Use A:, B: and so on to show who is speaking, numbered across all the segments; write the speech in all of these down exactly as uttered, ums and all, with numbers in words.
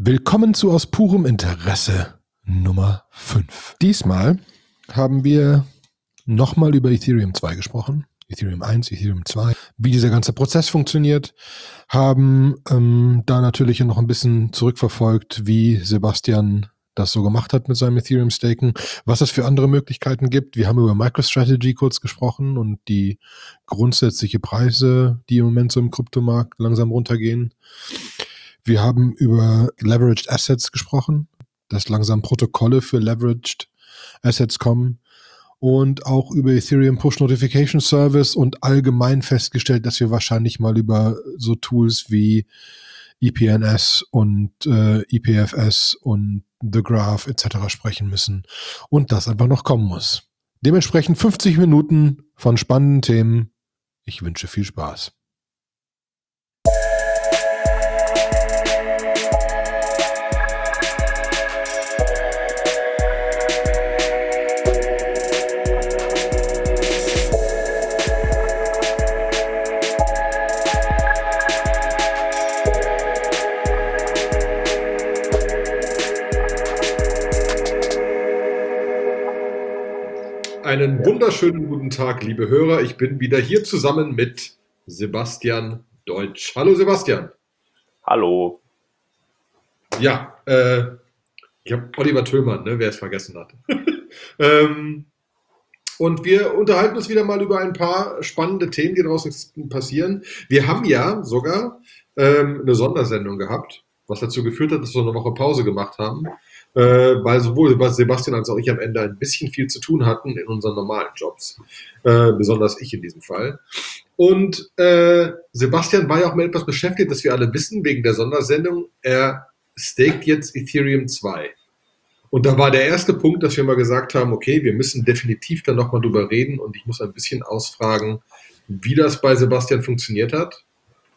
A: Willkommen zu Aus purem Interesse Nummer fünf. Diesmal haben wir nochmal über Ethereum zwei gesprochen. Ethereum eins, Ethereum zwei, wie dieser ganze Prozess funktioniert, haben ähm, da natürlich noch ein bisschen zurückverfolgt, wie Sebastian das so gemacht hat mit seinem Ethereum-Staken, was es für andere Möglichkeiten gibt. Wir haben über MicroStrategy kurz gesprochen und die grundsätzliche Preise, die im Moment so im Kryptomarkt langsam runtergehen. Wir haben über Leveraged Assets gesprochen, dass langsam Protokolle für Leveraged Assets kommen und auch über Ethereum Push Notification Service und allgemein festgestellt, dass wir wahrscheinlich mal über so Tools wie E P N S und äh, E P F S und The Graph et cetera sprechen müssen und das einfach noch kommen muss. Dementsprechend fünfzig Minuten von spannenden Themen. Ich wünsche viel Spaß. Einen wunderschönen guten Tag, liebe Hörer. Ich bin wieder hier zusammen mit Sebastian Deutsch. Hallo Sebastian.
B: Hallo.
A: Ja, äh, ich habe Oliver Tüllmann, ne, wer es vergessen hat. ähm, und wir unterhalten uns wieder mal über ein paar spannende Themen, die draußen passieren. Wir haben ja sogar ähm, eine Sondersendung gehabt, was dazu geführt hat, dass wir eine Woche Pause gemacht haben. Äh, weil sowohl Sebastian als auch ich am Ende ein bisschen viel zu tun hatten in unseren normalen Jobs. Äh, besonders ich in diesem Fall. Und äh, Sebastian war ja auch mit etwas beschäftigt, das wir alle wissen, wegen der Sondersendung. Er staked jetzt Ethereum zwei. Und da war der erste Punkt, dass wir mal gesagt haben, okay, wir müssen definitiv dann nochmal drüber reden und ich muss ein bisschen ausfragen, wie das bei Sebastian funktioniert hat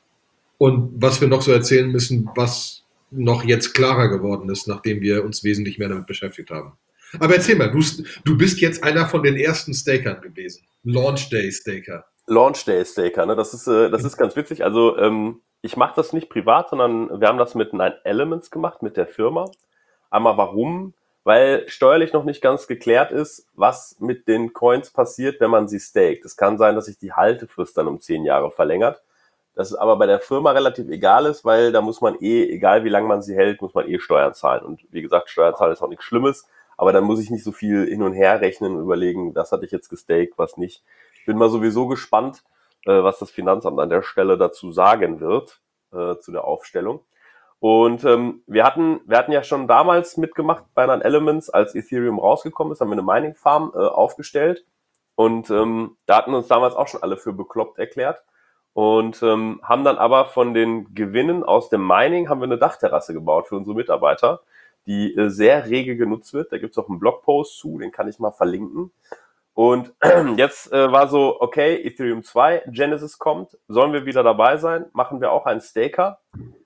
A: und was wir noch so erzählen müssen, was noch jetzt klarer geworden ist, nachdem wir uns wesentlich mehr damit beschäftigt haben. Aber erzähl mal, du, du bist jetzt einer von den ersten Stakern gewesen. Launch Day Staker.
B: Launch Day Staker, ne? Das ist, äh, das ist ganz witzig. Also ähm, ich mache das nicht privat, sondern wir haben das mit Nine Elements gemacht, mit der Firma. Einmal warum? Weil steuerlich noch nicht ganz geklärt ist, was mit den Coins passiert, wenn man sie staked. Es kann sein, dass sich die Haltefrist dann um zehn Jahre verlängert. Das aber bei der Firma relativ egal ist, weil da muss man eh, egal wie lange man sie hält, muss man eh Steuern zahlen. Und wie gesagt, Steuern zahlen ist auch nichts Schlimmes, aber dann muss ich nicht so viel hin und her rechnen und überlegen, das hatte ich jetzt gestaked, was nicht. Ich bin mal sowieso gespannt, äh, was das Finanzamt an der Stelle dazu sagen wird, äh, zu der Aufstellung. Und ähm, wir hatten wir hatten ja schon damals mitgemacht bei Nine Elements, als Ethereum rausgekommen ist, haben wir eine Mining Farm äh, aufgestellt. Und ähm, da hatten uns damals auch schon alle für bekloppt erklärt. Und ähm, haben dann aber von den Gewinnen aus dem Mining haben wir eine Dachterrasse gebaut für unsere Mitarbeiter, die äh, sehr rege genutzt wird. Da gibt's auch einen Blogpost zu, den kann ich mal verlinken. Und jetzt äh, war so, okay, Ethereum zwei, Genesis kommt, sollen wir wieder dabei sein? Machen wir auch einen Staker?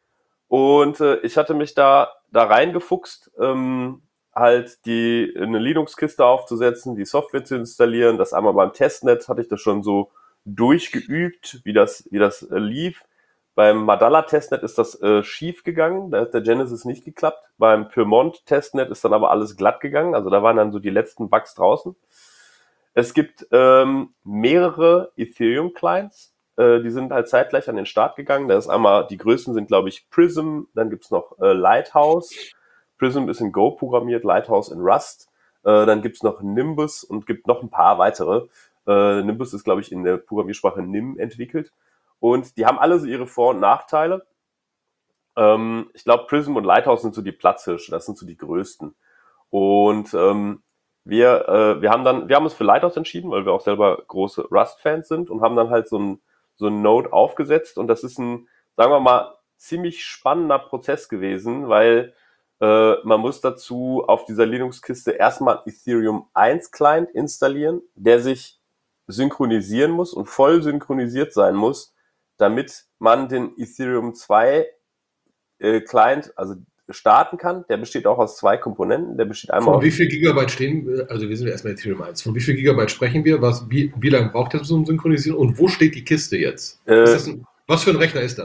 B: Und äh, ich hatte mich da da reingefuchst, ähm, halt die eine Linux-Kiste aufzusetzen, die Software zu installieren. Das einmal beim Testnet hatte ich das schon so durchgeübt, wie das wie das äh, lief. Beim Madala-Testnet ist das äh, schief gegangen, da hat der Genesis nicht geklappt. Beim Pyrmont-Testnet ist dann aber alles glatt gegangen, also da waren dann so die letzten Bugs draußen. Es gibt ähm, mehrere Ethereum-Clients, äh, die sind halt zeitgleich an den Start gegangen. Da ist einmal, die größten sind, glaube ich, Prism, dann gibt's noch äh, Lighthouse. Prism ist in Go programmiert, Lighthouse in Rust. Äh, dann gibt's noch Nimbus und gibt noch ein paar weitere. Äh, Nimbus ist, glaube ich, in der Programmiersprache Nim entwickelt. Und die haben alle so ihre Vor- und Nachteile. Ähm, ich glaube, Prism und Lighthouse sind so die Platzhirsche, das sind so die größten. Und ähm, wir äh, wir haben dann, wir haben uns für Lighthouse entschieden, weil wir auch selber große Rust-Fans sind und haben dann halt so ein so ein Node aufgesetzt. Und das ist ein, sagen wir mal, ziemlich spannender Prozess gewesen, weil äh, man muss dazu auf dieser Linux-Kiste erstmal Ethereum eins Client installieren, der sich synchronisieren muss und voll synchronisiert sein muss, damit man den Ethereum zwei äh, Client also starten kann. Der besteht auch aus zwei Komponenten. Der besteht einmal
A: Von wie viel Gigabyte stehen, also wir sind erstmal Ethereum eins, von wie viel Gigabyte sprechen wir? Was, wie, wie lange braucht das zum Synchronisieren und wo steht die Kiste jetzt?
B: Äh,
A: Ist das ein, was für ein Rechner ist das?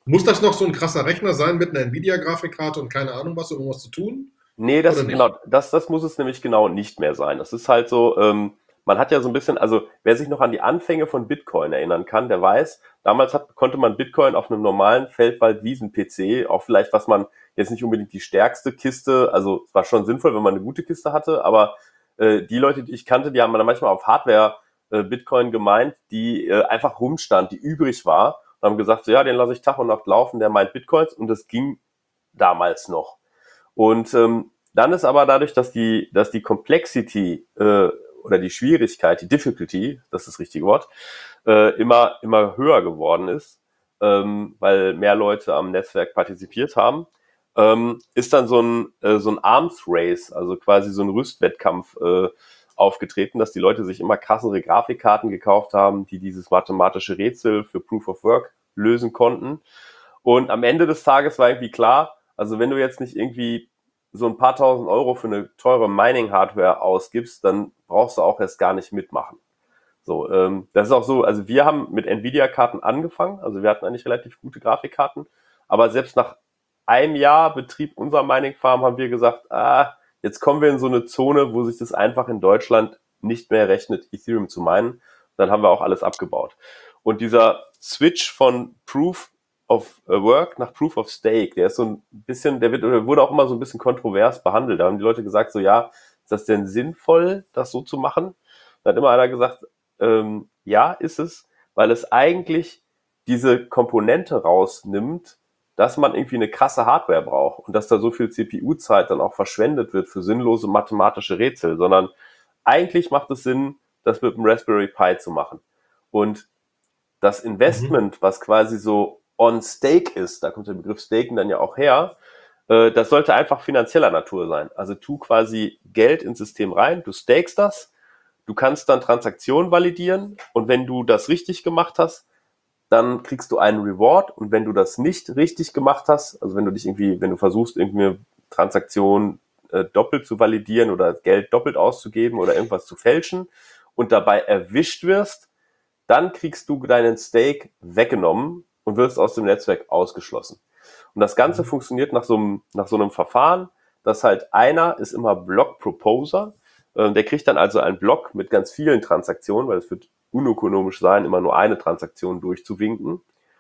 A: Muss das noch so ein krasser Rechner sein mit einer Nvidia-Grafikkarte und keine Ahnung was, um was zu tun?
B: Nee,
A: Oder
B: das,
A: nicht?
B: genau, das, das muss es nämlich genau nicht mehr sein. Das ist halt so, ähm, man hat ja so ein bisschen, also wer sich noch an die Anfänge von Bitcoin erinnern kann, der weiß, damals hat, konnte man Bitcoin auf einem normalen Feldwald-Wiesen-P C, auch vielleicht, was man jetzt nicht unbedingt die stärkste Kiste, also es war schon sinnvoll, wenn man eine gute Kiste hatte, aber äh, die Leute, die ich kannte, die haben dann manchmal auf Hardware äh, Bitcoin gemeint, die äh, einfach rumstand, die übrig war und haben gesagt, so, ja, den lasse ich Tag und Nacht laufen, der meint Bitcoins, und das ging damals noch. Und ähm, dann ist aber dadurch, dass die, dass die Complexity äh, oder die Schwierigkeit, die Difficulty, das ist das richtige Wort, äh, immer, immer höher geworden ist, ähm, weil mehr Leute am Netzwerk partizipiert haben, ähm, ist dann so ein, äh, so ein Arms Race, also quasi so ein Rüstwettkampf äh, aufgetreten, dass die Leute sich immer krassere Grafikkarten gekauft haben, die dieses mathematische Rätsel für Proof of Work lösen konnten. Und am Ende des Tages war irgendwie klar, also wenn du jetzt nicht irgendwie so ein paar tausend Euro für eine teure Mining-Hardware ausgibst, dann brauchst du auch erst gar nicht mitmachen. So, ähm, das ist auch so, also wir haben mit Nvidia-Karten angefangen, also wir hatten eigentlich relativ gute Grafikkarten, aber selbst nach einem Jahr Betrieb unserer Mining-Farm haben wir gesagt, ah, jetzt kommen wir in so eine Zone, wo sich das einfach in Deutschland nicht mehr rechnet, Ethereum zu minen. Dann haben wir auch alles abgebaut. Und dieser Switch von Proof of Work nach Proof of Stake, der ist so ein bisschen, der wird, oder wurde auch immer so ein bisschen kontrovers behandelt. Da haben die Leute gesagt, so, ja, ist das denn sinnvoll, das so zu machen? Da hat immer einer gesagt, ähm, ja, ist es, weil es eigentlich diese Komponente rausnimmt, dass man irgendwie eine krasse Hardware braucht und dass da so viel C P U-Zeit dann auch verschwendet wird für sinnlose mathematische Rätsel, sondern eigentlich macht es Sinn, das mit dem Raspberry Pi zu machen. Und das
A: Mhm.
B: Investment, was quasi so on stake ist, da kommt der Begriff Staken dann ja auch her, äh, das sollte einfach finanzieller Natur sein. Also tu quasi Geld ins System rein, du stakest das, du kannst dann Transaktionen validieren, und wenn du das richtig gemacht hast, dann kriegst du einen Reward, und wenn du das nicht richtig gemacht hast, also wenn du dich irgendwie, wenn du versuchst, irgendeine Transaktion äh, doppelt zu validieren oder Geld doppelt auszugeben oder irgendwas zu fälschen und dabei erwischt wirst, dann kriegst du deinen Stake weggenommen und wirst aus dem Netzwerk ausgeschlossen. Und das Ganze
A: Mhm.
B: funktioniert nach so einem, nach so einem Verfahren, dass halt einer ist immer Block Proposer, äh, der kriegt dann also einen Block mit ganz vielen Transaktionen, weil es wird unökonomisch sein, immer nur eine Transaktion durchzuwinken.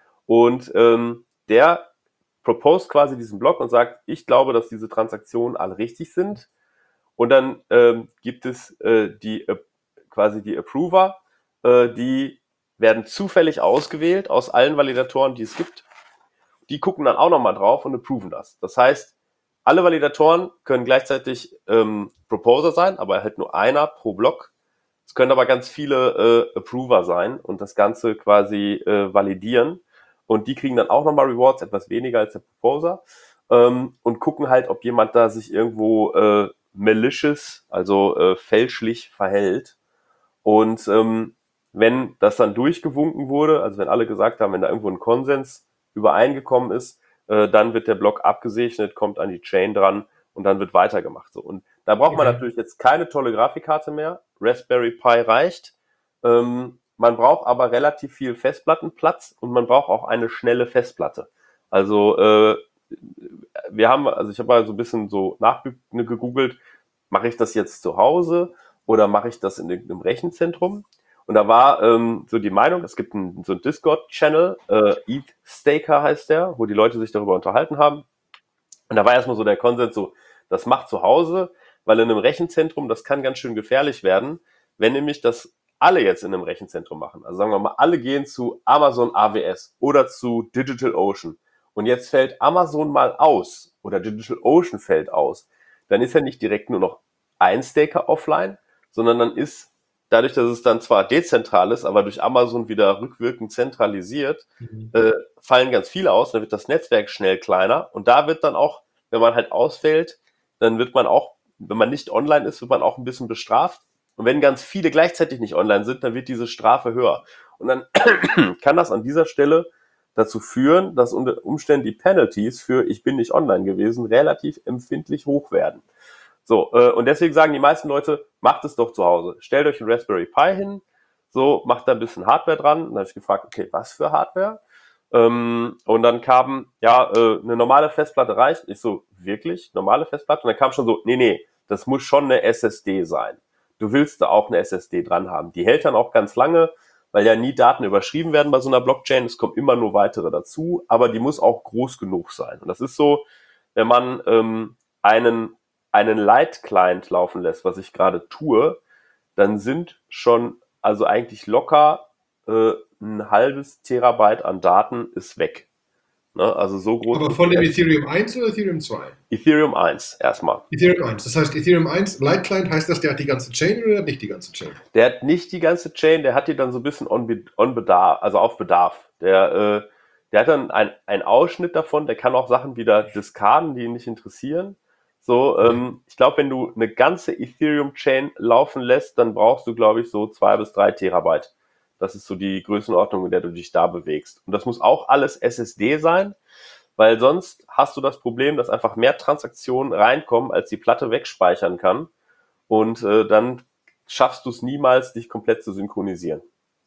B: Und ähm, der proposed quasi diesen Block und sagt, ich glaube, dass diese Transaktionen alle richtig sind. Und dann ähm, gibt es äh, die äh, quasi die Approver, äh, die werden zufällig ausgewählt aus allen Validatoren, die es gibt. Die gucken dann auch nochmal drauf und approven das. Das heißt, alle Validatoren können gleichzeitig ähm, Proposer sein, aber halt nur einer pro Block. Es können aber ganz viele äh, Approver sein und das Ganze quasi äh, validieren. Und die kriegen dann auch nochmal Rewards, etwas weniger als der Proposer. Ähm, und gucken halt, ob jemand da sich irgendwo äh, malicious, also äh, fälschlich verhält. Und ähm, wenn das dann durchgewunken wurde, also wenn alle gesagt haben, wenn da irgendwo ein Konsens übereingekommen ist, äh, dann wird der Block abgesegnet, kommt an die Chain dran und dann wird weitergemacht. So. Und da braucht man
A: Okay.
B: natürlich jetzt keine tolle Grafikkarte mehr. Raspberry Pi reicht. Ähm, man braucht aber relativ viel Festplattenplatz und man braucht auch eine schnelle Festplatte. Also äh, wir haben, also ich habe mal so ein bisschen so nachgegoogelt, mache ich das jetzt zu Hause oder mache ich das in irgendeinem Rechenzentrum? Und da war ähm, so die Meinung, es gibt einen, so einen Discord-Channel, äh, ETHStaker heißt der, wo die Leute sich darüber unterhalten haben. Und da war erstmal so der Konsens, so, das macht zu Hause, weil in einem Rechenzentrum, das kann ganz schön gefährlich werden, wenn nämlich das alle jetzt in einem Rechenzentrum machen. Also sagen wir mal, alle gehen zu Amazon A W S oder zu DigitalOcean. Und jetzt fällt Amazon mal aus oder DigitalOcean fällt aus. Dann ist ja nicht direkt nur noch ein Staker offline, sondern dann ist, dadurch, dass es dann zwar dezentral ist, aber durch Amazon wieder rückwirkend zentralisiert,
A: Mhm.
B: äh, fallen ganz viele aus, dann wird das Netzwerk schnell kleiner und da wird dann auch, wenn man halt ausfällt, dann wird man auch, wenn man nicht online ist, wird man auch ein bisschen bestraft. Und wenn ganz viele gleichzeitig nicht online sind, dann wird diese Strafe höher. Und dann kann das an dieser Stelle dazu führen, dass unter Umständen die Penalties für ich bin nicht online gewesen relativ empfindlich hoch werden. So, äh, und deswegen sagen die meisten Leute, macht es doch zu Hause. Stellt euch ein Raspberry Pi hin, so, macht da ein bisschen Hardware dran. Und dann habe ich gefragt, okay, was für Hardware? Ähm, und dann kam, ja, äh, eine normale Festplatte reicht. Ich so, wirklich? Normale Festplatte? Und dann kam schon so, nee, nee, das muss schon eine S S D sein. Du willst da auch eine S S D dran haben. Die hält dann auch ganz lange, weil ja nie Daten überschrieben werden bei so einer Blockchain. Es kommen immer nur weitere dazu, aber die muss auch groß genug sein. Und das ist so, wenn man ähm, einen, einen Light-Client laufen lässt, was ich gerade tue, dann sind schon, also eigentlich locker äh, ein halbes Terabyte an Daten ist weg. Ne? Also so groß.
A: Aber von dem Ethereum eins oder Ethereum zwei?
B: Ethereum eins erstmal.
A: Ethereum eins. Das heißt, Ethereum eins, Light Client, heißt das, der hat die ganze Chain oder nicht die ganze Chain?
B: Der hat nicht die ganze Chain, der hat die dann so ein bisschen on, on Bedarf, also auf Bedarf. Der, äh, der hat dann ein, einen Ausschnitt davon, der kann auch Sachen wieder diskarden, die ihn nicht interessieren. So, ähm, ich glaube, wenn du eine ganze Ethereum-Chain laufen lässt, dann brauchst du, glaube ich, so zwei bis drei Terabyte. Das ist so die Größenordnung, in der du dich da bewegst. Und das muss auch alles S S D sein, weil sonst hast du das Problem, dass einfach mehr Transaktionen reinkommen, als die Platte wegspeichern kann. Und äh, dann schaffst du es niemals, dich komplett zu synchronisieren.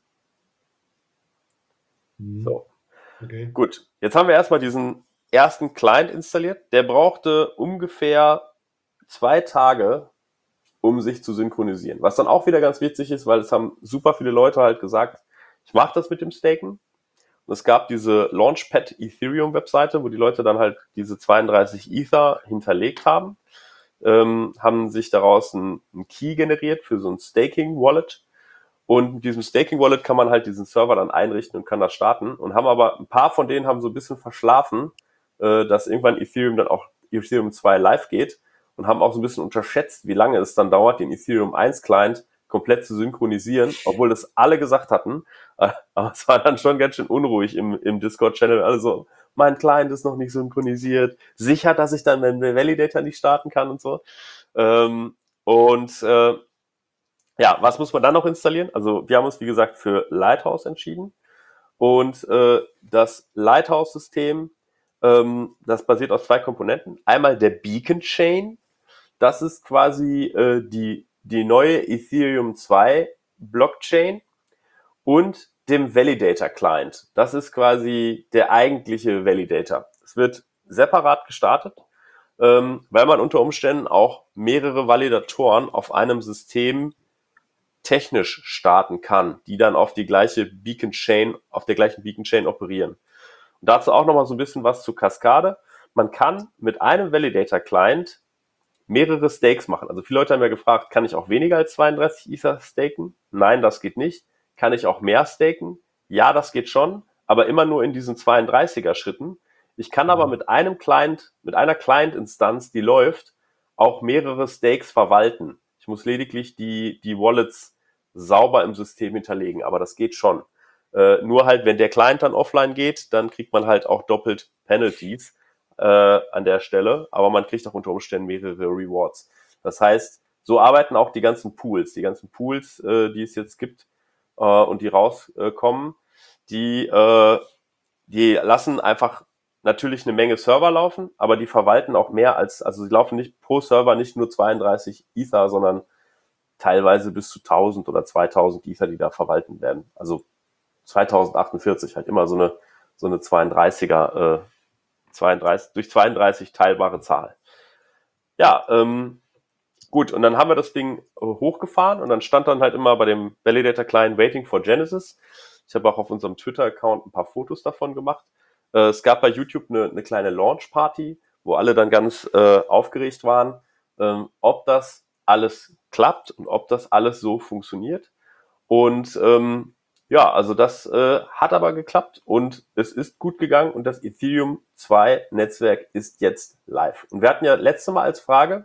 A: Mhm.
B: So.
A: Okay.
B: Gut, jetzt haben wir erstmal diesen ersten Client installiert. Der brauchte ungefähr zwei Tage, um sich zu synchronisieren. Was dann auch wieder ganz witzig ist, weil es haben super viele Leute halt gesagt, ich mache das mit dem Staken. Und es gab diese Launchpad Ethereum Webseite, wo die Leute dann halt diese zweiunddreißig Ether hinterlegt haben, ähm, haben sich daraus einen, einen Key generiert für so ein Staking Wallet. Und mit diesem Staking Wallet kann man halt diesen Server dann einrichten und kann das starten. Und haben aber, ein paar von denen haben so ein bisschen verschlafen, äh, dass irgendwann Ethereum dann auch Ethereum zwei live geht und haben auch so ein bisschen unterschätzt, wie lange es dann dauert, den Ethereum eins Client komplett zu synchronisieren, obwohl das alle gesagt hatten. Aber es war dann schon ganz schön unruhig im, im Discord-Channel. Alle so, mein Client ist noch nicht synchronisiert. Sicher, dass ich dann den Validator nicht starten kann und so. Ähm, und äh, ja, was muss man dann noch installieren? Also wir haben uns, wie gesagt, für Lighthouse entschieden. Und äh, das Lighthouse-System, ähm, das basiert aus zwei Komponenten. Einmal der Beacon Chain. Das ist quasi äh, die, die neue Ethereum zwei Blockchain und dem Validator Client. Das ist quasi der eigentliche Validator. Es wird separat gestartet, ähm, weil man unter Umständen auch mehrere Validatoren auf einem System technisch starten kann, die dann auf die gleiche Beacon Chain, auf der gleichen Beacon Chain operieren. Und dazu auch nochmal so ein bisschen was zu Kaskade. Man kann mit einem Validator Client mehrere Stakes machen. Also viele Leute haben ja gefragt, kann ich auch weniger als zweiunddreißig Ether staken? Nein, das geht nicht. Kann ich auch mehr staken? Ja, das geht schon, aber immer nur in diesen zweiunddreißiger Schritten. Ich kann aber mit einem Client, mit einer Client-Instanz, die läuft, auch mehrere Stakes verwalten. Ich muss lediglich die, die Wallets sauber im System hinterlegen, aber das geht schon. Äh, nur halt, wenn der Client dann offline geht, dann kriegt man halt auch doppelt Penalties äh, an der Stelle, aber man kriegt auch unter Umständen mehrere Rewards. Das heißt, so arbeiten auch die ganzen Pools. Die ganzen Pools, äh, die es jetzt gibt äh, und die rauskommen, die, äh, die lassen einfach natürlich eine Menge Server laufen, aber die verwalten auch mehr als, also sie laufen nicht pro Server nicht nur zweiunddreißig Ether, sondern teilweise bis zu tausend oder zweitausend Ether, die da verwalten werden. Also zweitausendachundvierzig, halt immer so eine, so eine zweiunddreißiger, äh, zweiunddreißig, durch zweiunddreißig teilbare Zahl. Ja, ähm, gut, und dann haben wir das Ding äh, hochgefahren und dann stand dann halt immer bei dem Validator Client Waiting for Genesis. Ich habe auch auf unserem Twitter-Account ein paar Fotos davon gemacht. Äh, es gab bei YouTube eine, eine kleine Launch-Party, wo alle dann ganz äh, aufgeregt waren, ähm, ob das alles klappt und ob das alles so funktioniert. Und ähm, ja, also das äh, hat aber geklappt und es ist gut gegangen und das Ethereum zwei Netzwerk ist jetzt live. Und wir hatten ja letzte Mal als Frage,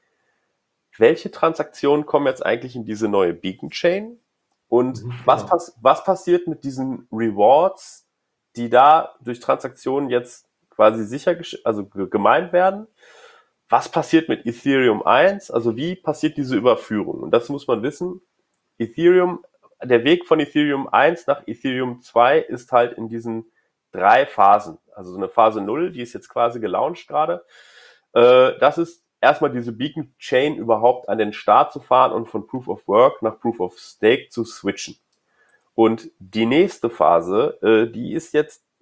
B: welche Transaktionen kommen jetzt eigentlich in diese neue Beacon Chain und mhm, was, genau. pass- was passiert mit diesen Rewards, die da durch Transaktionen jetzt quasi sicher, gesch- also g- gemeint werden? Was passiert mit Ethereum eins? Also wie passiert diese Überführung? Und das muss man wissen. Ethereum, der Weg von Ethereum eins nach Ethereum zwei ist halt in diesen drei Phasen. Also so eine Phase null, die ist jetzt quasi gelauncht gerade. Äh, das ist erstmal diese Beacon Chain überhaupt an den Start zu fahren und von Proof of Work nach Proof of Stake zu switchen. Und die nächste Phase, äh, die ist jetzt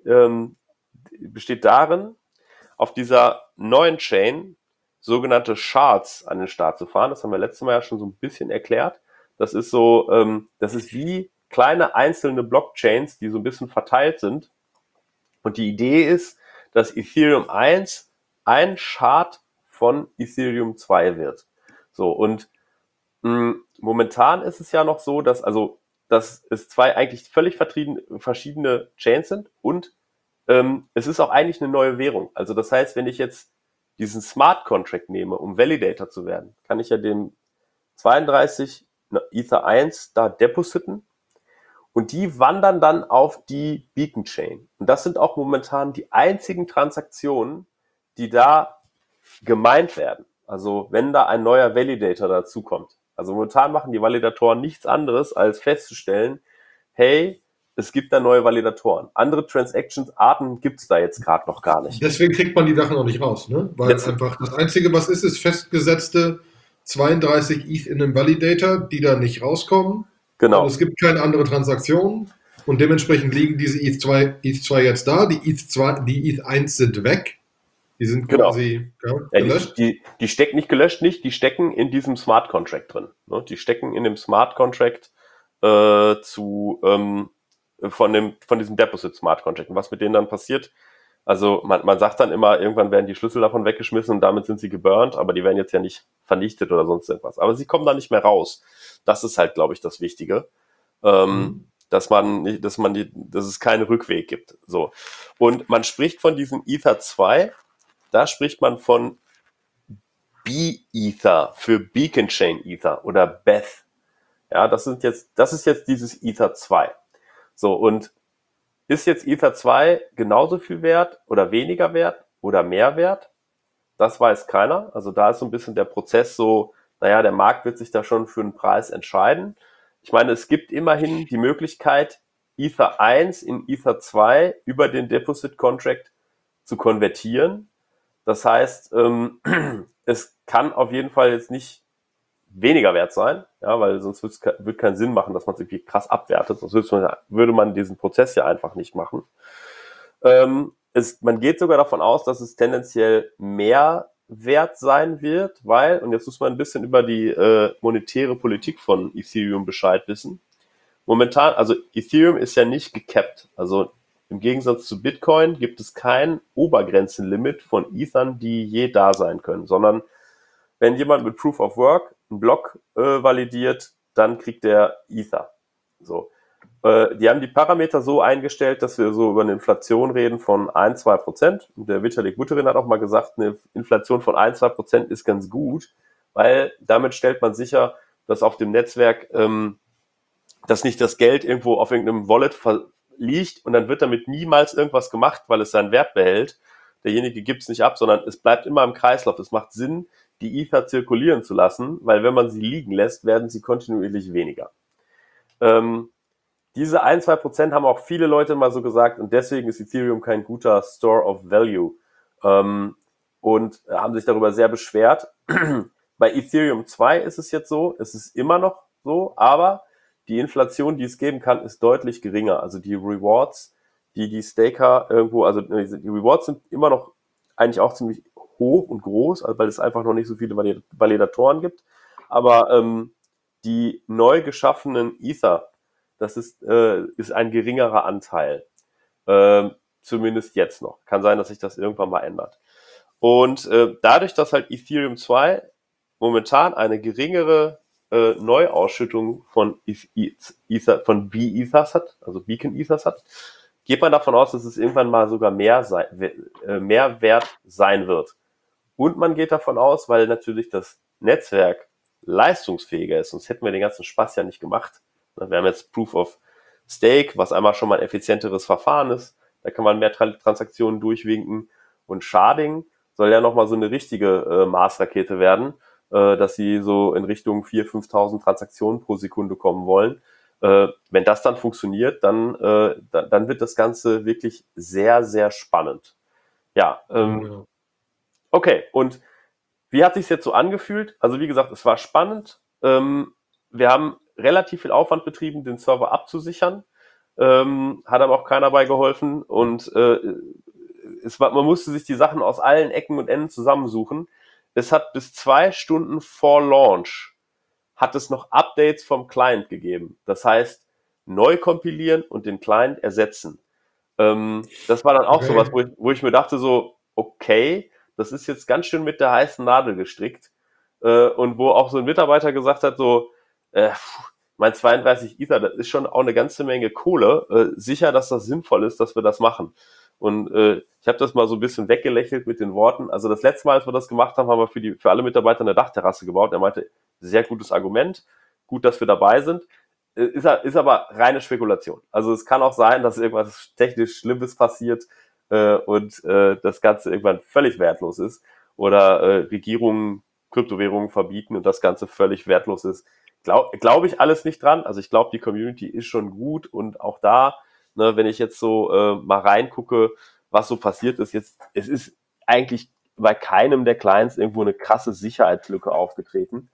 B: ähm, besteht darin, auf dieser neuen Chain sogenannte Shards an den Start zu fahren. Das haben wir letztes Mal ja schon so ein bisschen erklärt. Das ist so, ähm, das ist wie kleine einzelne Blockchains, die so ein bisschen verteilt sind. Und die Idee ist, dass Ethereum eins ein Shard von Ethereum zwei wird. So, und mh, momentan ist es ja noch so, dass also dass es zwei eigentlich völlig verschiedene Chains sind und ähm, es ist auch eigentlich eine neue Währung. Also das heißt, wenn ich jetzt diesen Smart Contract nehme, um Validator zu werden, kann ich ja dem zweiunddreißig Ether eins da depositen und die wandern dann auf die Beacon Chain. Und das sind auch momentan die einzigen Transaktionen, die da gemeint werden. Also wenn da ein neuer Validator dazukommt. Also momentan machen die Validatoren nichts anderes, als festzustellen, hey, es gibt da neue Validatoren. Andere Transactions-Arten gibt es da jetzt gerade noch gar nicht.
A: Deswegen kriegt man die Sachen noch nicht raus, ne? Weil
B: Jetzt,
A: einfach das Einzige, was ist, ist festgesetzte zweiunddreißig E T H in einem Validator, die da nicht rauskommen.
B: genau.
A: Und es gibt keine andere Transaktion. Und dementsprechend liegen diese E T H zwei, E T H zwei jetzt da. Die E T H zwei, die E T H eins sind weg. Die sind
B: Genau.
A: quasi ja,
B: Ja,
A: gelöscht.
B: die, die, die stecken nicht gelöscht, nicht, die stecken in diesem Smart Contract drin. Ne? Die stecken in dem Smart Contract äh, zu ähm, von dem von diesem Deposit Smart Contract. Und was mit denen dann passiert? Also man, man sagt dann immer, irgendwann werden die Schlüssel davon weggeschmissen und damit sind sie geburnt, aber die werden jetzt ja nicht vernichtet oder sonst irgendwas. Aber sie kommen da nicht mehr raus. Das ist halt, glaube ich, das Wichtige. Ähm,
A: Mhm.
B: dass man nicht, dass man die, dass es keinen Rückweg gibt. So. Und man spricht von diesem Ether zwei. Da spricht man von B-Ether für Beacon Chain Ether oder B E T H. Ja, das sind jetzt, das ist jetzt dieses Ether zwei. So, und ist jetzt Ether zwei genauso viel wert oder weniger wert oder mehr wert? Das weiß keiner. Also da ist so ein bisschen der Prozess so, naja, der Markt wird sich da schon für einen Preis entscheiden. Ich meine, es gibt immerhin die Möglichkeit, Ether eins in Ether zwei über den Deposit Contract zu konvertieren. Das heißt, ähm, es kann auf jeden Fall jetzt nicht weniger wert sein, ja, weil sonst wird's, wird keinen Sinn machen, dass man es irgendwie krass abwertet, sonst würde man, würde man diesen Prozess ja einfach nicht machen. Ähm, es, man geht sogar davon aus, dass es tendenziell mehr wert sein wird, weil, und jetzt muss man ein bisschen über die äh, monetäre Politik von Ethereum Bescheid wissen. Momentan, also Ethereum ist ja nicht gecapped, also im Gegensatz zu Bitcoin gibt es kein Obergrenzenlimit von Ethern, die je da sein können, sondern wenn jemand mit Proof of Work einen Block äh, validiert, dann kriegt der Ether. So. Äh, die haben die Parameter so eingestellt, dass wir so über eine Inflation reden von ein bis zwei Prozent. Und der Vitalik Buterin hat auch mal gesagt, eine Inflation von ein bis zwei Prozent ist ganz gut, weil damit stellt man sicher, dass auf dem Netzwerk ähm, dass nicht das Geld irgendwo auf irgendeinem Wallet liegt und dann wird damit niemals irgendwas gemacht, weil es seinen Wert behält. Derjenige gibt es nicht ab, sondern es bleibt immer im Kreislauf. Es macht Sinn, die Ether zirkulieren zu lassen, weil wenn man sie liegen lässt, werden sie kontinuierlich weniger. Ähm, diese ein bis zwei Prozent haben auch viele Leute mal so gesagt und deswegen ist Ethereum kein guter Store of Value ähm, und haben sich darüber sehr beschwert. Bei Ethereum zwei ist es jetzt so, es ist immer noch so, aber die Inflation, die es geben kann, ist deutlich geringer. Also die Rewards, die die Staker irgendwo, also die Rewards sind immer noch eigentlich auch ziemlich hoch und groß, also weil es einfach noch nicht so viele Validatoren gibt. Aber ähm, die neu geschaffenen Ether, das ist, äh, ist ein geringerer Anteil. Äh, zumindest jetzt noch. Kann sein, dass sich das irgendwann mal ändert. Und äh, dadurch, dass halt Ethereum zwei momentan eine geringere äh, Neuausschüttung von Ether, von B-Ethers hat, also Beacon Ethers hat, geht man davon aus, dass es irgendwann mal sogar mehr, sei, äh, mehr wert sein wird. Und man geht davon aus, weil natürlich das Netzwerk leistungsfähiger ist, sonst hätten wir den ganzen Spaß ja nicht gemacht. Wir haben jetzt Proof of Stake, was einmal schon mal ein effizienteres Verfahren ist. Da kann man mehr Transaktionen durchwinken. Und Sharding soll ja nochmal so eine richtige äh, Mars-Rakete werden, äh, dass sie so in Richtung viertausend, fünftausend Transaktionen pro Sekunde kommen wollen. Äh, wenn das dann funktioniert, dann, äh, da, dann wird das Ganze wirklich sehr, sehr spannend. Ja, ähm,
A: Ja.
B: okay. Und wie hat sich jetzt so angefühlt? Also wie gesagt, es war spannend. Ähm, wir haben relativ viel Aufwand betrieben, den Server abzusichern. Ähm, hat aber auch keiner bei geholfen und äh, es war, man musste sich die Sachen aus allen Ecken und Enden zusammensuchen. Es hat bis zwei Stunden vor Launch hat es noch Updates vom Client gegeben. Das heißt, neu kompilieren und den Client ersetzen. Ähm, das war dann auch sowas, wo ich, wo ich mir dachte so, okay, das ist jetzt ganz schön mit der heißen Nadel gestrickt. Äh, und wo auch so ein Mitarbeiter gesagt hat, so, äh, mein zweiunddreißig Ether, das ist schon auch eine ganze Menge Kohle. Äh, sicher, dass das sinnvoll ist, dass wir das machen. Und äh, ich habe das mal so ein bisschen weggelächelt mit den Worten. Also das letzte Mal, als wir das gemacht haben, haben wir für, die, für alle Mitarbeiter eine Dachterrasse gebaut. Er meinte, sehr gutes Argument, gut, dass wir dabei sind. Äh, Ist, ist aber reine Spekulation. Also es kann auch sein, dass irgendwas technisch Schlimmes passiert äh, und äh, das Ganze irgendwann völlig wertlos ist. Oder äh, Regierungen Kryptowährungen verbieten und das Ganze völlig wertlos ist. Glaube glaub ich alles nicht dran. Also ich glaube, die Community ist schon gut und auch da, ne, wenn ich jetzt so äh, mal reingucke, was so passiert ist, jetzt, es ist eigentlich bei keinem der Clients irgendwo eine krasse Sicherheitslücke aufgetreten.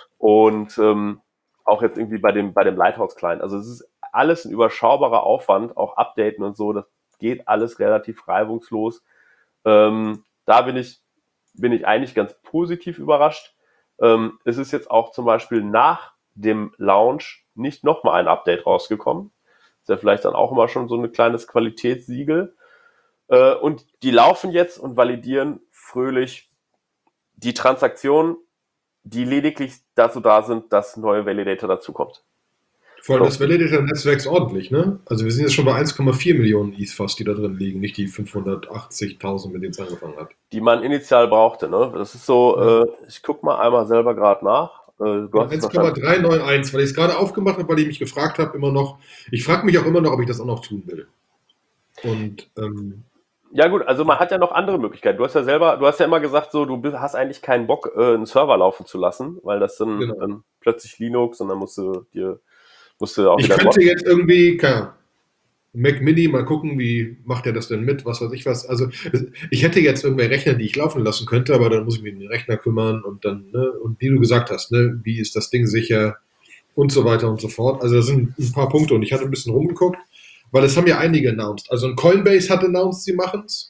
B: Und ähm, auch jetzt irgendwie bei dem, bei dem Lighthouse-Client. Also es ist alles ein überschaubarer Aufwand, auch Updaten und so, das geht alles relativ reibungslos. Ähm, da bin ich, bin ich eigentlich ganz positiv überrascht. Ähm, es ist jetzt auch zum Beispiel nach dem Launch nicht nochmal ein Update rausgekommen. Ist ja vielleicht dann auch immer schon so ein kleines Qualitätssiegel. Äh, und die laufen jetzt und validieren fröhlich die Transaktionen, die lediglich dazu da sind, dass neue Validator dazukommt.
C: Vor allem das Validator-Netzwerk ist ordentlich, ne? Also wir sind jetzt schon bei eins Komma vier Millionen E T H fast, die da drin liegen, nicht die fünfhundertachtzigtausend, mit denen es angefangen hat.
B: Die man initial brauchte, ne? Das ist so, ja. äh, ich guck mal einmal selber gerade nach.
C: Äh, eins Komma drei neun eins, weil ich es gerade aufgemacht habe, weil ich mich gefragt habe, immer noch, ich frage mich auch immer noch, ob ich das auch noch tun will. Und ähm,
B: ja gut, also man hat ja noch andere Möglichkeiten. Du hast ja selber, du hast ja immer gesagt, so du hast eigentlich keinen Bock, äh, einen Server laufen zu lassen, weil das dann, genau. dann plötzlich Linux und dann musst du dir musst du auch
C: ich
B: wieder
C: könnte jetzt irgendwie, keine Ahnung, Mac Mini, mal gucken, wie macht er das denn mit, was weiß ich was. Also ich hätte jetzt irgendwelche Rechner, die ich laufen lassen könnte, aber dann muss ich mich um den Rechner kümmern und dann, ne, und wie du gesagt hast, ne, wie ist das Ding sicher und so weiter und so fort. Also das sind ein paar Punkte und ich hatte ein bisschen rumgeguckt, weil es haben ja einige announced. Also ein Coinbase hat announced, sie machen es.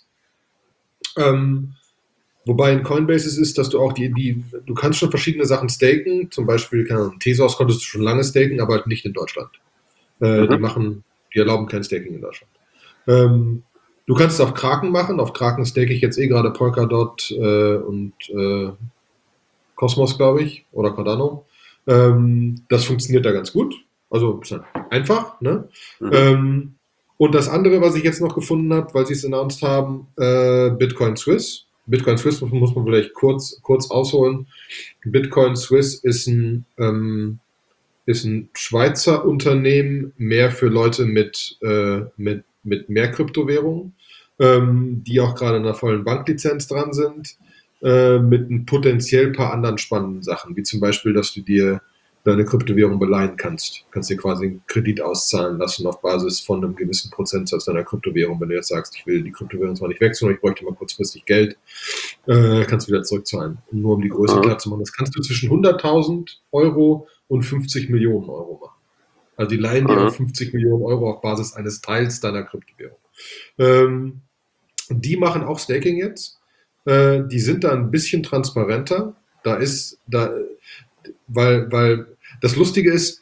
C: Ähm, wobei in Coinbase es ist, dass du auch die, die, du kannst schon verschiedene Sachen staken, zum Beispiel, keine Ahnung, Tezos konntest du schon lange staken, aber halt nicht in Deutschland. Äh, mhm. Die machen, die erlauben kein Staking in Deutschland. Ähm, du kannst es auf Kraken machen, auf Kraken stake ich jetzt eh gerade Polkadot äh, und äh, Cosmos, glaube ich, oder Cardano. Ähm, das funktioniert da ganz gut. Also ist halt einfach, ne? Mhm. Ähm, und das andere, was ich jetzt noch gefunden habe, weil sie es announced haben, äh, Bitcoin Swiss. Bitcoin Swiss muss man vielleicht kurz, kurz ausholen. Bitcoin Swiss ist ein, ähm, ist ein Schweizer Unternehmen, mehr für Leute mit, äh, mit, mit mehr Kryptowährungen, ähm, die auch gerade in einer vollen Banklizenz dran sind, äh, mit ein potenziell paar anderen spannenden Sachen, wie zum Beispiel, dass du dir deine Kryptowährung beleihen kannst. Du kannst dir quasi einen Kredit auszahlen lassen auf Basis von einem gewissen Prozentsatz deiner Kryptowährung. Wenn du jetzt sagst, ich will die Kryptowährung zwar nicht wechseln, aber ich bräuchte mal kurzfristig Geld, äh, kannst du wieder zurückzahlen, nur um die Größe mhm. klar zu machen. Das kannst du zwischen hunderttausend Euro und fünfzig Millionen Euro machen. Also die leihen dir mhm. fünfzig Millionen Euro auf Basis eines Teils deiner Kryptowährung. Ähm, die machen auch Staking jetzt. Äh, die sind da ein bisschen transparenter. Da ist, da, weil, weil das Lustige ist,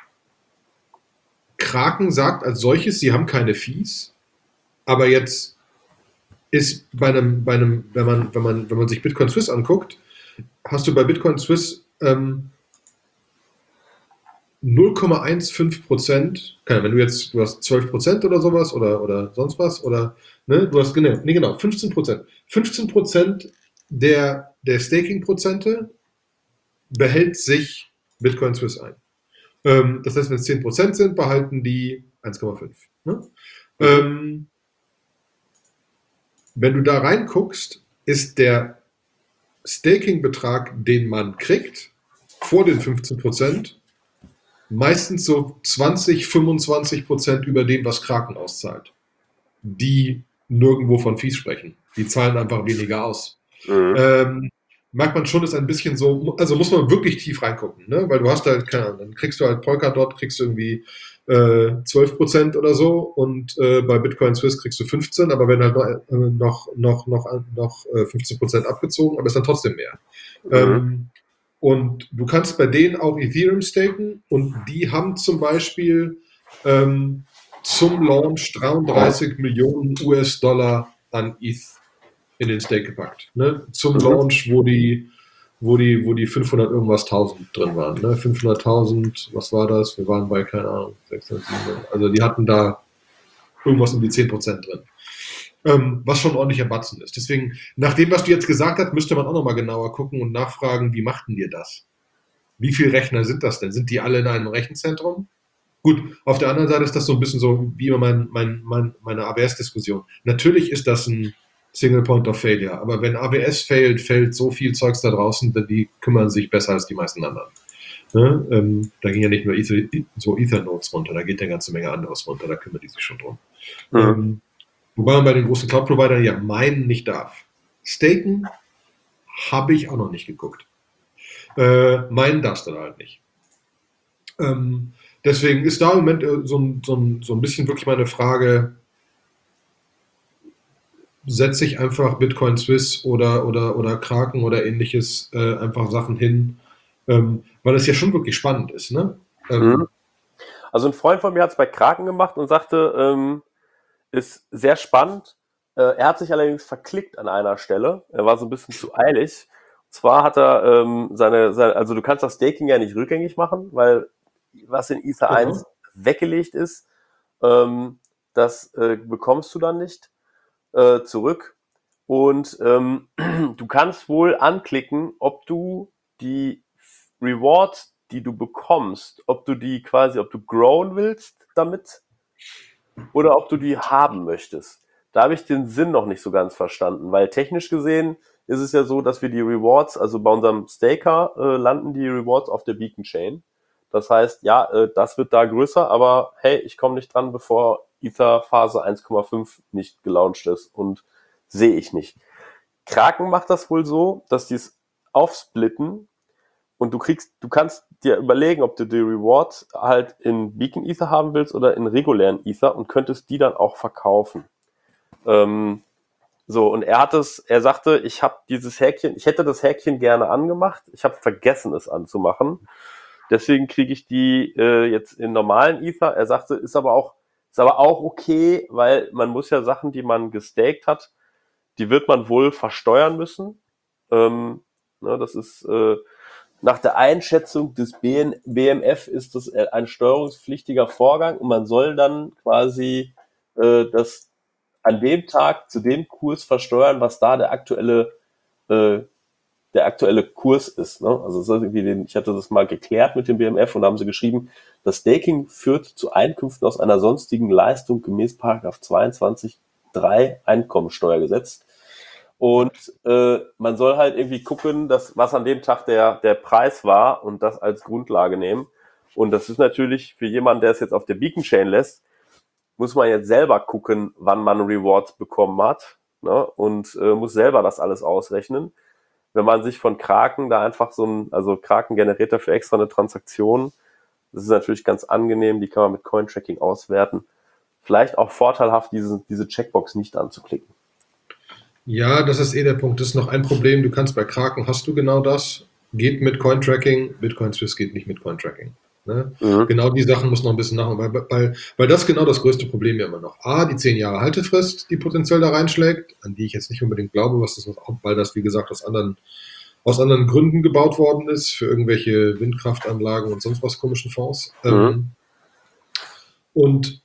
C: Kraken sagt als solches, sie haben keine Fees, aber jetzt ist bei einem, bei einem, wenn man, wenn man, wenn man sich Bitcoin Swiss anguckt, hast du bei Bitcoin Swiss ähm, null Komma fünfzehn Prozent, wenn du jetzt, du hast zwölf Prozent oder sowas oder, oder sonst was, oder, ne, du hast, genau, nee, genau, fünfzehn Prozent. fünfzehn Prozent der, der Staking-Prozente behält sich Bitcoin Swiss ein. Ähm, das heißt, wenn es zehn Prozent sind, behalten die eins Komma fünf. Ne? Ähm, wenn du da reinguckst, ist der Staking-Betrag, den man kriegt, vor den fünfzehn Prozent, meistens so zwanzig, fünfundzwanzig Prozent über dem, was Kraken auszahlt. Die nirgendwo von Fees sprechen. Die zahlen einfach weniger aus. Mhm. Ähm, merkt man schon, ist ein bisschen so, also muss man wirklich tief reingucken, ne? Weil du hast halt, keine Ahnung, dann kriegst du halt Polkadot, kriegst du irgendwie äh, zwölf Prozent oder so und äh, bei Bitcoin Swiss kriegst du fünfzehn, aber werden halt noch, noch, noch, noch, noch äh, fünfzehn Prozent abgezogen, aber ist dann trotzdem mehr.
B: Mhm.
C: Ähm, und du kannst bei denen auch Ethereum staken und die haben zum Beispiel ähm, zum Launch dreiunddreißig Millionen U S-Dollar an E T H in den Stake gepackt. Ne? Zum
B: Mhm.
C: Launch, wo die, wo die, wo die fünfhundert irgendwas tausend drin waren. Ne? fünfhunderttausend, was war das? Wir waren bei, keine Ahnung, sechshundert, siebenhundert. Also die hatten da irgendwas um die zehn Prozent drin. Ähm, was schon ein ordentlicher Batzen ist. Deswegen, nach dem, was du jetzt gesagt hast, müsste man auch nochmal genauer gucken und nachfragen, wie machten ihr das? Wie viele Rechner sind das denn? Sind die alle in einem Rechenzentrum? Gut, auf der anderen Seite ist das so ein bisschen so wie immer mein, mein, mein, meine A W S-Diskussion. Natürlich ist das ein Single Point of Failure, aber wenn A W S failt, fällt so viel Zeugs da draußen, die kümmern sich besser als die meisten anderen. Ne? Ähm, da ging ja nicht nur Ether, so Ethernodes runter, da geht eine ganze Menge anderes runter, da kümmern die sich schon drum.
B: Mhm.
C: Ähm, wobei man bei den großen Cloud-Providern ja meinen nicht darf. Staken habe ich auch noch nicht geguckt. Äh, meinen darfst du da halt nicht. Ähm, deswegen ist da im Moment äh, so, ein, so, ein, so ein bisschen wirklich meine Frage, setze ich einfach Bitcoin Swiss oder, oder, oder Kraken oder ähnliches äh, einfach Sachen hin, ähm, weil es ja schon wirklich spannend ist. Ne? Ähm,
B: Mhm. Also ein Freund von mir hat es bei Kraken gemacht und sagte, ähm, ist sehr spannend. Äh, er hat sich allerdings verklickt an einer Stelle. Er war so ein bisschen zu eilig. Und zwar hat er ähm, seine, seine, also du kannst das Staking ja nicht rückgängig machen, weil was in Ether
C: Genau.
B: eins weggelegt ist, ähm, das äh, bekommst du dann nicht äh, zurück. Und ähm, du kannst wohl anklicken, ob du die Rewards, die du bekommst, ob du die quasi, ob du growen willst damit oder ob du die haben möchtest. Da habe ich den Sinn noch nicht so ganz verstanden, weil technisch gesehen ist es ja so, dass wir die Rewards, also bei unserem Staker äh, landen die Rewards auf der Beacon Chain. Das heißt, ja, äh, das wird da größer, aber hey, ich komme nicht dran, bevor Ether Phase eins Komma fünf nicht gelauncht ist und sehe ich nicht. Kraken macht das wohl so, dass die es aufsplitten und du kriegst, du kannst dir überlegen, ob du die Rewards halt in Beacon Ether haben willst oder in regulären Ether und könntest die dann auch verkaufen. Ähm, so, und er hat es, er sagte, ich habe dieses Häkchen, ich hätte das Häkchen gerne angemacht, ich habe vergessen, es anzumachen. Deswegen kriege ich die äh, jetzt in normalen Ether. Er sagte, ist aber auch, ist aber auch okay, weil man muss ja Sachen, die man gestaked hat, die wird man wohl versteuern müssen. Ähm, ne, das ist äh, nach der Einschätzung des B M F ist das ein steuerungspflichtiger Vorgang und man soll dann quasi äh, das an dem Tag zu dem Kurs versteuern, was da der aktuelle äh, der aktuelle Kurs ist. Ne? Also das ist irgendwie den, ich hatte das mal geklärt mit dem B M F und da haben sie geschrieben, das Staking führt zu Einkünften aus einer sonstigen Leistung gemäß Paragraph zweiundzwanzig Absatz drei Einkommensteuergesetz. Und äh, man soll halt irgendwie gucken, dass was an dem Tag der der Preis war und das als Grundlage nehmen. Und das ist natürlich für jemanden, der es jetzt auf der Beacon Chain lässt, muss man jetzt selber gucken, wann man Rewards bekommen hat, ne? Und äh, muss selber das alles ausrechnen. Wenn man sich von Kraken da einfach so ein, also Kraken generiert dafür extra eine Transaktion, das ist natürlich ganz angenehm, die kann man mit Cointracking auswerten. Vielleicht auch vorteilhaft, diese, diese Checkbox nicht anzuklicken.
C: Ja, das ist eh der Punkt. Das ist noch ein Problem. Du kannst bei Kraken, hast du genau das. Geht mit Cointracking. Bitcoin Swiss geht nicht mit Cointracking. Ne?
B: Mhm.
C: Genau die Sachen muss noch ein bisschen nach, weil, weil, weil das genau das größte Problem ja immer noch. A, die zehn Jahre Haltefrist, die potenziell da reinschlägt, an die ich jetzt nicht unbedingt glaube, was das auch, weil das, wie gesagt, aus anderen, aus anderen Gründen gebaut worden ist, für irgendwelche Windkraftanlagen und sonst was komischen Fonds.
B: Mhm.
C: Ähm, und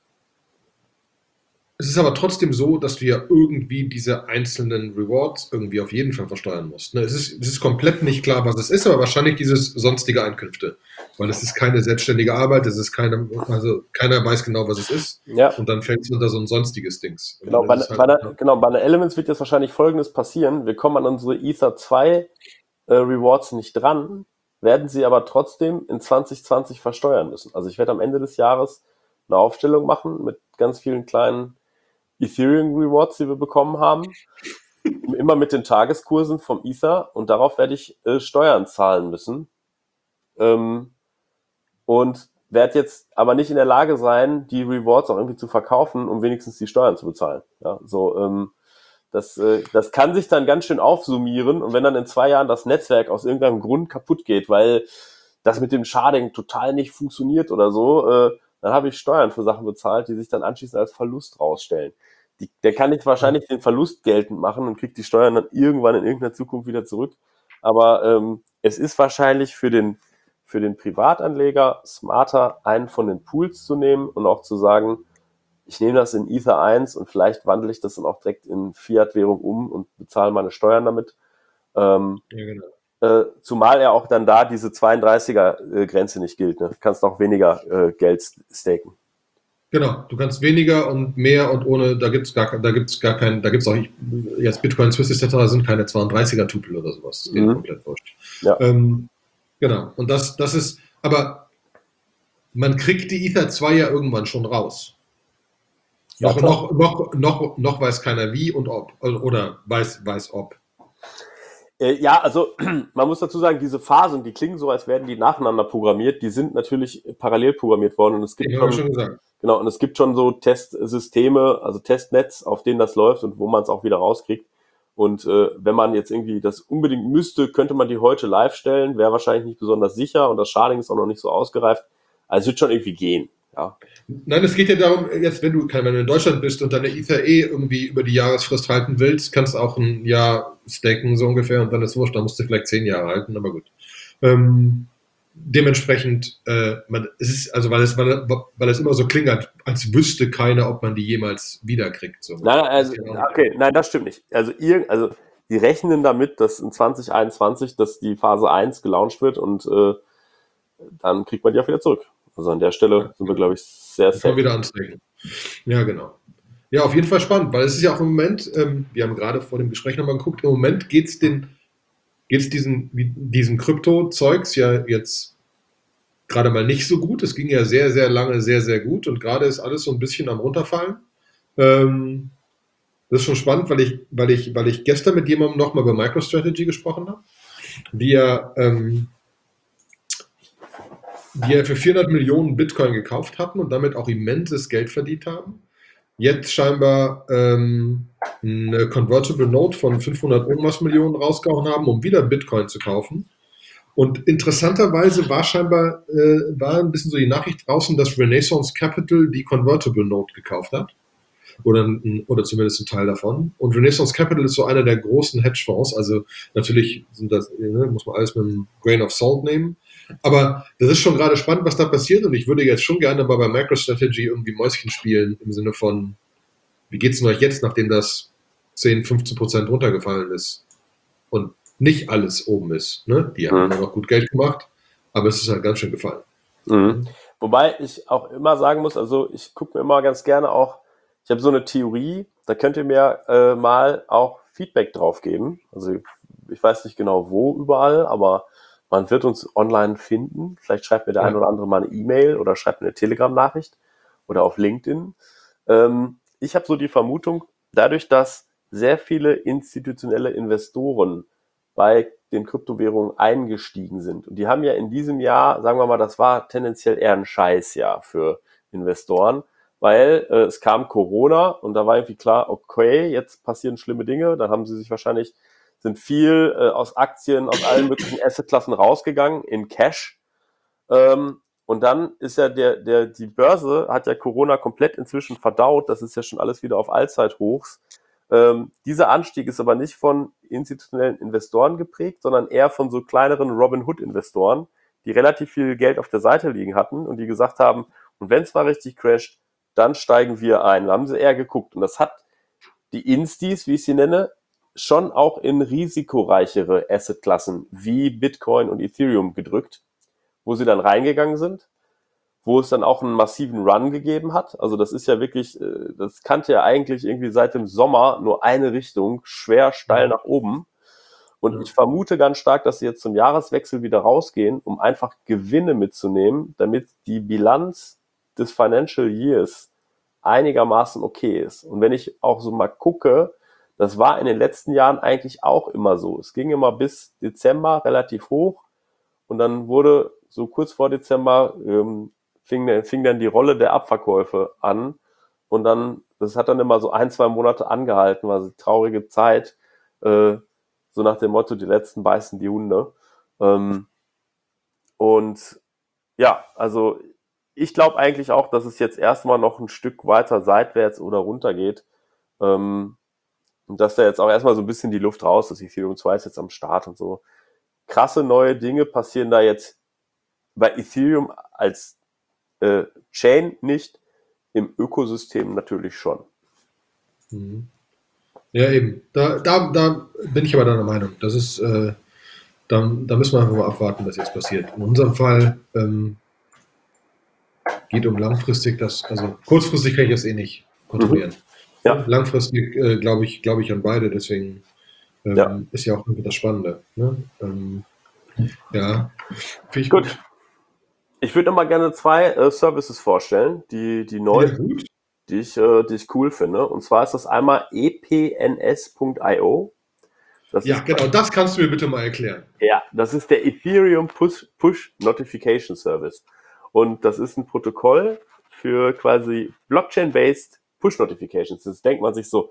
C: es ist aber trotzdem so, dass du ja irgendwie diese einzelnen Rewards irgendwie auf jeden Fall versteuern musst. Ne? Es ist, es ist komplett nicht klar, was es ist, aber wahrscheinlich dieses sonstige Einkünfte. Weil es ist keine selbstständige Arbeit, es ist keine, also keiner weiß genau, was es ist.
B: Ja.
C: Und dann fällt es unter so ein sonstiges Dings. Und
B: Genau,
C: dann
B: bei,
C: ist es halt,
B: bei, der, genau, bei der Elements wird jetzt wahrscheinlich Folgendes passieren. Wir kommen an unsere Ether zwei äh, Rewards nicht dran, werden sie aber trotzdem in zwanzig zwanzig versteuern müssen. Also ich werde am Ende des Jahres eine Aufstellung machen mit ganz vielen kleinen Ethereum Rewards, die wir bekommen haben. Immer mit den Tageskursen vom Ether und darauf werde ich äh, Steuern zahlen müssen. Ähm, und werde jetzt aber nicht in der Lage sein, die Rewards auch irgendwie zu verkaufen, um wenigstens die Steuern zu bezahlen. Ja, so, ähm, das, äh, das kann sich dann ganz schön aufsummieren und wenn dann in zwei Jahren das Netzwerk aus irgendeinem Grund kaputt geht, weil das mit dem Sharding total nicht funktioniert oder so, äh, dann habe ich Steuern für Sachen bezahlt, die sich dann anschließend als Verlust rausstellen. Die, der kann nicht wahrscheinlich den Verlust geltend machen und kriegt die Steuern dann irgendwann in irgendeiner Zukunft wieder zurück. Aber ähm, es ist wahrscheinlich für den, für den Privatanleger smarter, einen von den Pools zu nehmen und auch zu sagen, ich nehme das in Ether eins und vielleicht wandle ich das dann auch direkt in Fiat-Währung um und bezahle meine Steuern damit. Ähm,
C: Ja, genau.
B: äh, zumal ja auch dann da diese zweiunddreißiger-Grenze nicht gilt. Ne? Du kannst auch weniger äh, Geld staken.
C: Genau, du kannst weniger und mehr und ohne, da gibt's gar, da gibt's gar keinen, da gibt's auch, jetzt Bitcoin, Swiss et cetera sind keine zweiunddreißiger-Tupel oder sowas. Das geht
B: Mhm.
C: komplett wurscht.
B: Ja.
C: Ähm, genau, und das, das ist, aber man kriegt die Ether zwei ja irgendwann schon raus.
B: Ja,
C: Noch,
B: klar.
C: noch, noch, noch, noch weiß keiner wie und ob, oder weiß, weiß ob.
B: Äh, ja, also man muss dazu sagen, diese Phasen, die klingen so, als werden die nacheinander programmiert, die sind natürlich parallel programmiert worden und es gibt
C: Ich habe
B: schon,
C: schon gesagt.
B: genau, und es gibt schon so Testsysteme, also Testnetz, auf denen das läuft und wo man es auch wieder rauskriegt. Und äh, wenn man jetzt irgendwie das unbedingt müsste, könnte man die heute live stellen, wäre wahrscheinlich nicht besonders sicher und das Sharding ist auch noch nicht so ausgereift. Also es wird schon irgendwie gehen, ja.
C: Nein, es geht ja darum, jetzt, wenn du, wenn du in Deutschland bist und deine Ether eh irgendwie über die Jahresfrist halten willst, kannst du auch ein Jahr staken, so ungefähr, und dann ist wurscht, dann musst du vielleicht zehn Jahre halten, aber gut. Ähm, dementsprechend, äh, man, es ist, also, weil es, weil, weil es immer so klingt, als, als wüsste keiner, ob man die jemals wiederkriegt. So.
B: Nein, nein, also, okay, nein, das stimmt nicht. Also, ihr, also, die rechnen damit, dass in zwanzig einundzwanzig, dass die Phase eins gelauncht wird und äh, dann kriegt man die auch wieder zurück. Also an der Stelle
C: Ja,
B: sind wir, glaube ich, sehr
C: dann können wir
B: safe.
C: wieder anstrengen. Ja, genau. Ja, auf jeden Fall spannend, weil es ist ja auch im Moment, ähm, wir haben gerade vor dem Gespräch nochmal geguckt, im Moment geht es den, geht's diesen, diesen Krypto-Zeugs ja jetzt gerade mal nicht so gut. Es ging ja sehr, sehr lange sehr, sehr gut und gerade ist alles so ein bisschen am Runterfallen. Ähm, das ist schon spannend, weil ich, weil ich, weil ich gestern mit jemandem nochmal über MicroStrategy gesprochen habe, die ja, ähm, die ja für vierhundert Millionen Bitcoin gekauft hatten und damit auch immenses Geld verdient haben. Jetzt scheinbar ähm, eine Convertible Note von fünfhundert irgendwas Millionen rausgehauen haben, um wieder Bitcoin zu kaufen. Und interessanterweise war scheinbar äh, war ein bisschen so die Nachricht draußen, dass Renaissance Capital die Convertible Note gekauft hat. Oder, oder zumindest ein Teil davon. Und Renaissance Capital ist so einer der großen Hedgefonds. Also natürlich sind das, ne, muss man alles mit einem Grain of Salt nehmen. Aber das ist schon gerade spannend, was da passiert. Und ich würde jetzt schon gerne mal bei MicroStrategy irgendwie Mäuschen spielen, im Sinne von, wie geht's denn euch jetzt, nachdem das zehn, fünfzehn Prozent runtergefallen ist und nicht alles oben ist. Ne? Die haben
B: Mhm.
C: immer noch gut Geld gemacht, aber es ist halt ganz schön gefallen.
B: Mhm. Wobei ich auch immer sagen muss, also ich gucke mir immer ganz gerne auch, ich habe so eine Theorie, da könnt ihr mir äh, mal auch Feedback drauf geben. Also ich weiß nicht genau wo überall, aber man wird uns online finden. Vielleicht schreibt mir der
C: Ja.
B: ein oder andere mal eine E-Mail oder schreibt mir eine Telegram-Nachricht oder auf LinkedIn. Ähm, ich habe so die Vermutung, dadurch, dass sehr viele institutionelle Investoren bei den Kryptowährungen eingestiegen sind. Und die haben ja in diesem Jahr, sagen wir mal, das war tendenziell eher ein Scheißjahr für Investoren, weil äh, es kam Corona und da war irgendwie klar, okay, jetzt passieren schlimme Dinge. Dann haben sie sich wahrscheinlich, sind viel äh, aus Aktien, aus allen möglichen Assetklassen rausgegangen in Cash. Ähm, und dann ist ja der, der, die Börse hat ja Corona komplett inzwischen verdaut. Das ist ja schon alles wieder auf Allzeithochs. Ähm, dieser Anstieg ist aber nicht von institutionellen Investoren geprägt, sondern eher von so kleineren Robin-Hood-Investoren, die relativ viel Geld auf der Seite liegen hatten und die gesagt haben, und wenn es mal richtig crasht, dann steigen wir ein. Da haben sie eher geguckt. Und das hat die Instis, wie ich sie nenne, schon auch in risikoreichere Assetklassen wie Bitcoin und Ethereum gedrückt, wo sie dann reingegangen sind, wo es dann auch einen massiven Run gegeben hat. Also das ist ja wirklich, das kannte ja eigentlich irgendwie seit dem Sommer nur eine Richtung, schwer steil nach oben. Und
C: Ja.
B: ich vermute ganz stark, dass sie jetzt zum Jahreswechsel wieder rausgehen, um einfach Gewinne mitzunehmen, damit die Bilanz des Financial Years einigermaßen okay ist. Und wenn ich auch so mal gucke, das war in den letzten Jahren eigentlich auch immer so. Es ging immer bis Dezember relativ hoch und dann wurde so kurz vor Dezember ähm, fing, fing dann die Rolle der Abverkäufe an und dann, das hat dann immer so ein, zwei Monate angehalten, war so eine traurige Zeit, äh, so nach dem Motto, die Letzten beißen die Hunde. Ähm, und ja, also ich glaube eigentlich auch, dass es jetzt erstmal noch ein Stück weiter seitwärts oder runter geht. Ähm, und dass da jetzt auch erstmal so ein bisschen die Luft raus ist. Ethereum zwei ist jetzt am Start und so. Krasse neue Dinge passieren da jetzt bei Ethereum als äh, Chain nicht, im Ökosystem natürlich schon.
C: Mhm. Ja, eben. Da, da, da bin ich aber deiner Meinung. Das ist, äh, da, da müssen wir einfach mal abwarten, was jetzt passiert. In unserem Fall ähm, geht um langfristig das, also kurzfristig kann ich das eh nicht kontrollieren.
B: Mhm. Ja.
C: Langfristig äh, glaube ich, glaube ich an beide, deswegen ähm,
B: Ja.
C: ist ja auch irgendwie das Spannende. Ne? Ähm, ja, finde ich
B: Gut.
C: gut.
B: Ich würde immer gerne zwei äh, Services vorstellen, die, die neu,
C: Ja, gut.
B: die ich, äh, die ich cool finde. Und zwar ist das einmal e p n s punkt i o. Das
C: Ja,
B: ist,
C: genau, das kannst du mir bitte mal erklären.
B: ja, das ist der Ethereum Push, Push Notification Service. Und das ist ein Protokoll für quasi Blockchain-based Push Notifications. Jetzt denkt man sich so,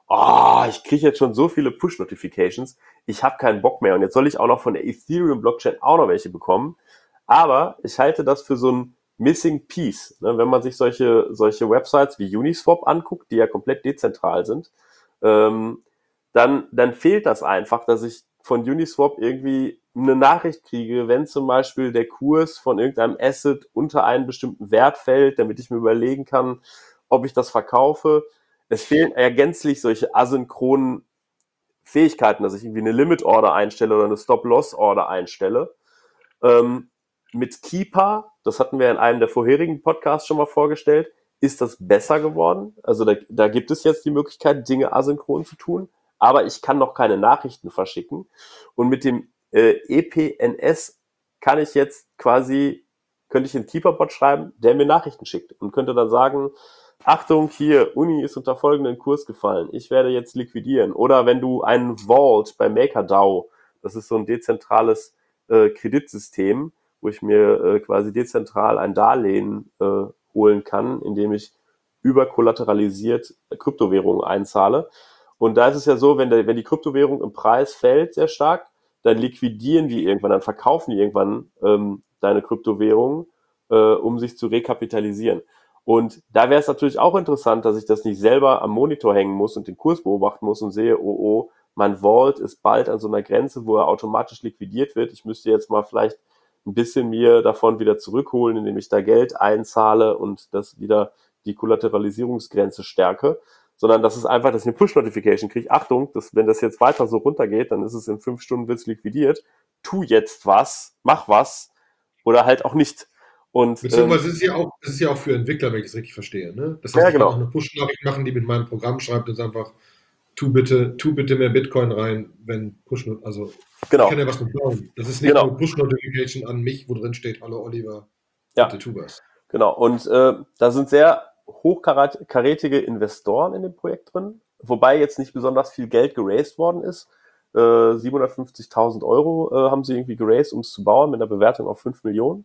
B: oh, ich kriege jetzt schon so viele Push Notifications, ich habe keinen Bock mehr. Und jetzt soll ich auch noch von der Ethereum Blockchain auch noch welche bekommen. Aber ich halte das für so ein Missing Piece. Ne? Wenn man sich solche, solche Websites wie Uniswap anguckt, die ja komplett dezentral sind, ähm, dann, dann fehlt das einfach, dass ich von Uniswap irgendwie eine Nachricht kriege, wenn zum Beispiel der Kurs von irgendeinem Asset unter einen bestimmten Wert fällt, damit ich mir überlegen kann, ob ich das verkaufe. Es fehlen ja gänzlich solche asynchronen Fähigkeiten, dass ich irgendwie eine Limit-Order einstelle oder eine Stop-Loss-Order einstelle. Ähm, mit Keeper, das hatten wir in einem der vorherigen Podcasts schon mal vorgestellt, ist das besser geworden. Also da, da gibt es jetzt die Möglichkeit, Dinge asynchron zu tun, aber ich kann noch keine Nachrichten verschicken. Und mit dem äh, E P N S kann ich jetzt quasi, könnte ich einen Keeper-Bot schreiben, der mir Nachrichten schickt und könnte dann sagen, Achtung, hier, Uni ist unter folgenden Kurs gefallen, ich werde jetzt liquidieren. Oder wenn du einen Vault bei MakerDAO, das ist so ein dezentrales äh, Kreditsystem, wo ich mir äh, quasi dezentral ein Darlehen äh, holen kann, indem ich überkollateralisiert Kryptowährungen einzahle. Und da ist es ja so, wenn, der, wenn die Kryptowährung im Preis fällt sehr stark, dann liquidieren die irgendwann, dann verkaufen die irgendwann ähm, deine Kryptowährung, äh, um sich zu rekapitalisieren. Und da wäre es natürlich auch interessant, dass ich das nicht selber am Monitor hängen muss und den Kurs beobachten muss und sehe, oh, oh, mein Vault ist bald an so einer Grenze, wo er automatisch liquidiert wird. Ich müsste jetzt mal vielleicht ein bisschen mir davon wieder zurückholen, indem ich da Geld einzahle und das wieder die Kollateralisierungsgrenze stärke, sondern das ist einfach, dass ich eine Push-Notification kriege. Achtung, dass, wenn das jetzt weiter so runtergeht, dann ist es in fünf Stunden wird's liquidiert. Tu jetzt was, mach was oder halt auch nicht. Und,
C: Beziehungsweise
B: ähm,
C: ist es ja auch, es ist ja auch für Entwickler, wenn ich das richtig verstehe. Ne? Das heißt,
B: ja,
C: ich
B: genau.
C: kann auch eine Push-Nachricht machen, die mit meinem Programm schreibt und sagt einfach, tu bitte, tu bitte mehr Bitcoin rein, wenn Push, also
B: Genau.
C: ich kann ja was mit bauen. Das ist nicht
B: Genau.
C: nur Push-Notification an mich, wo drin steht, hallo Oliver,
B: Ja.
C: bitte tu was.
B: Genau, und äh, da sind sehr hochkarätige Investoren in dem Projekt drin, wobei jetzt nicht besonders viel Geld geraced worden ist. Äh, siebenhundertfünfzigtausend Euro äh, haben sie irgendwie geraced, um es zu bauen, mit einer Bewertung auf fünf Millionen.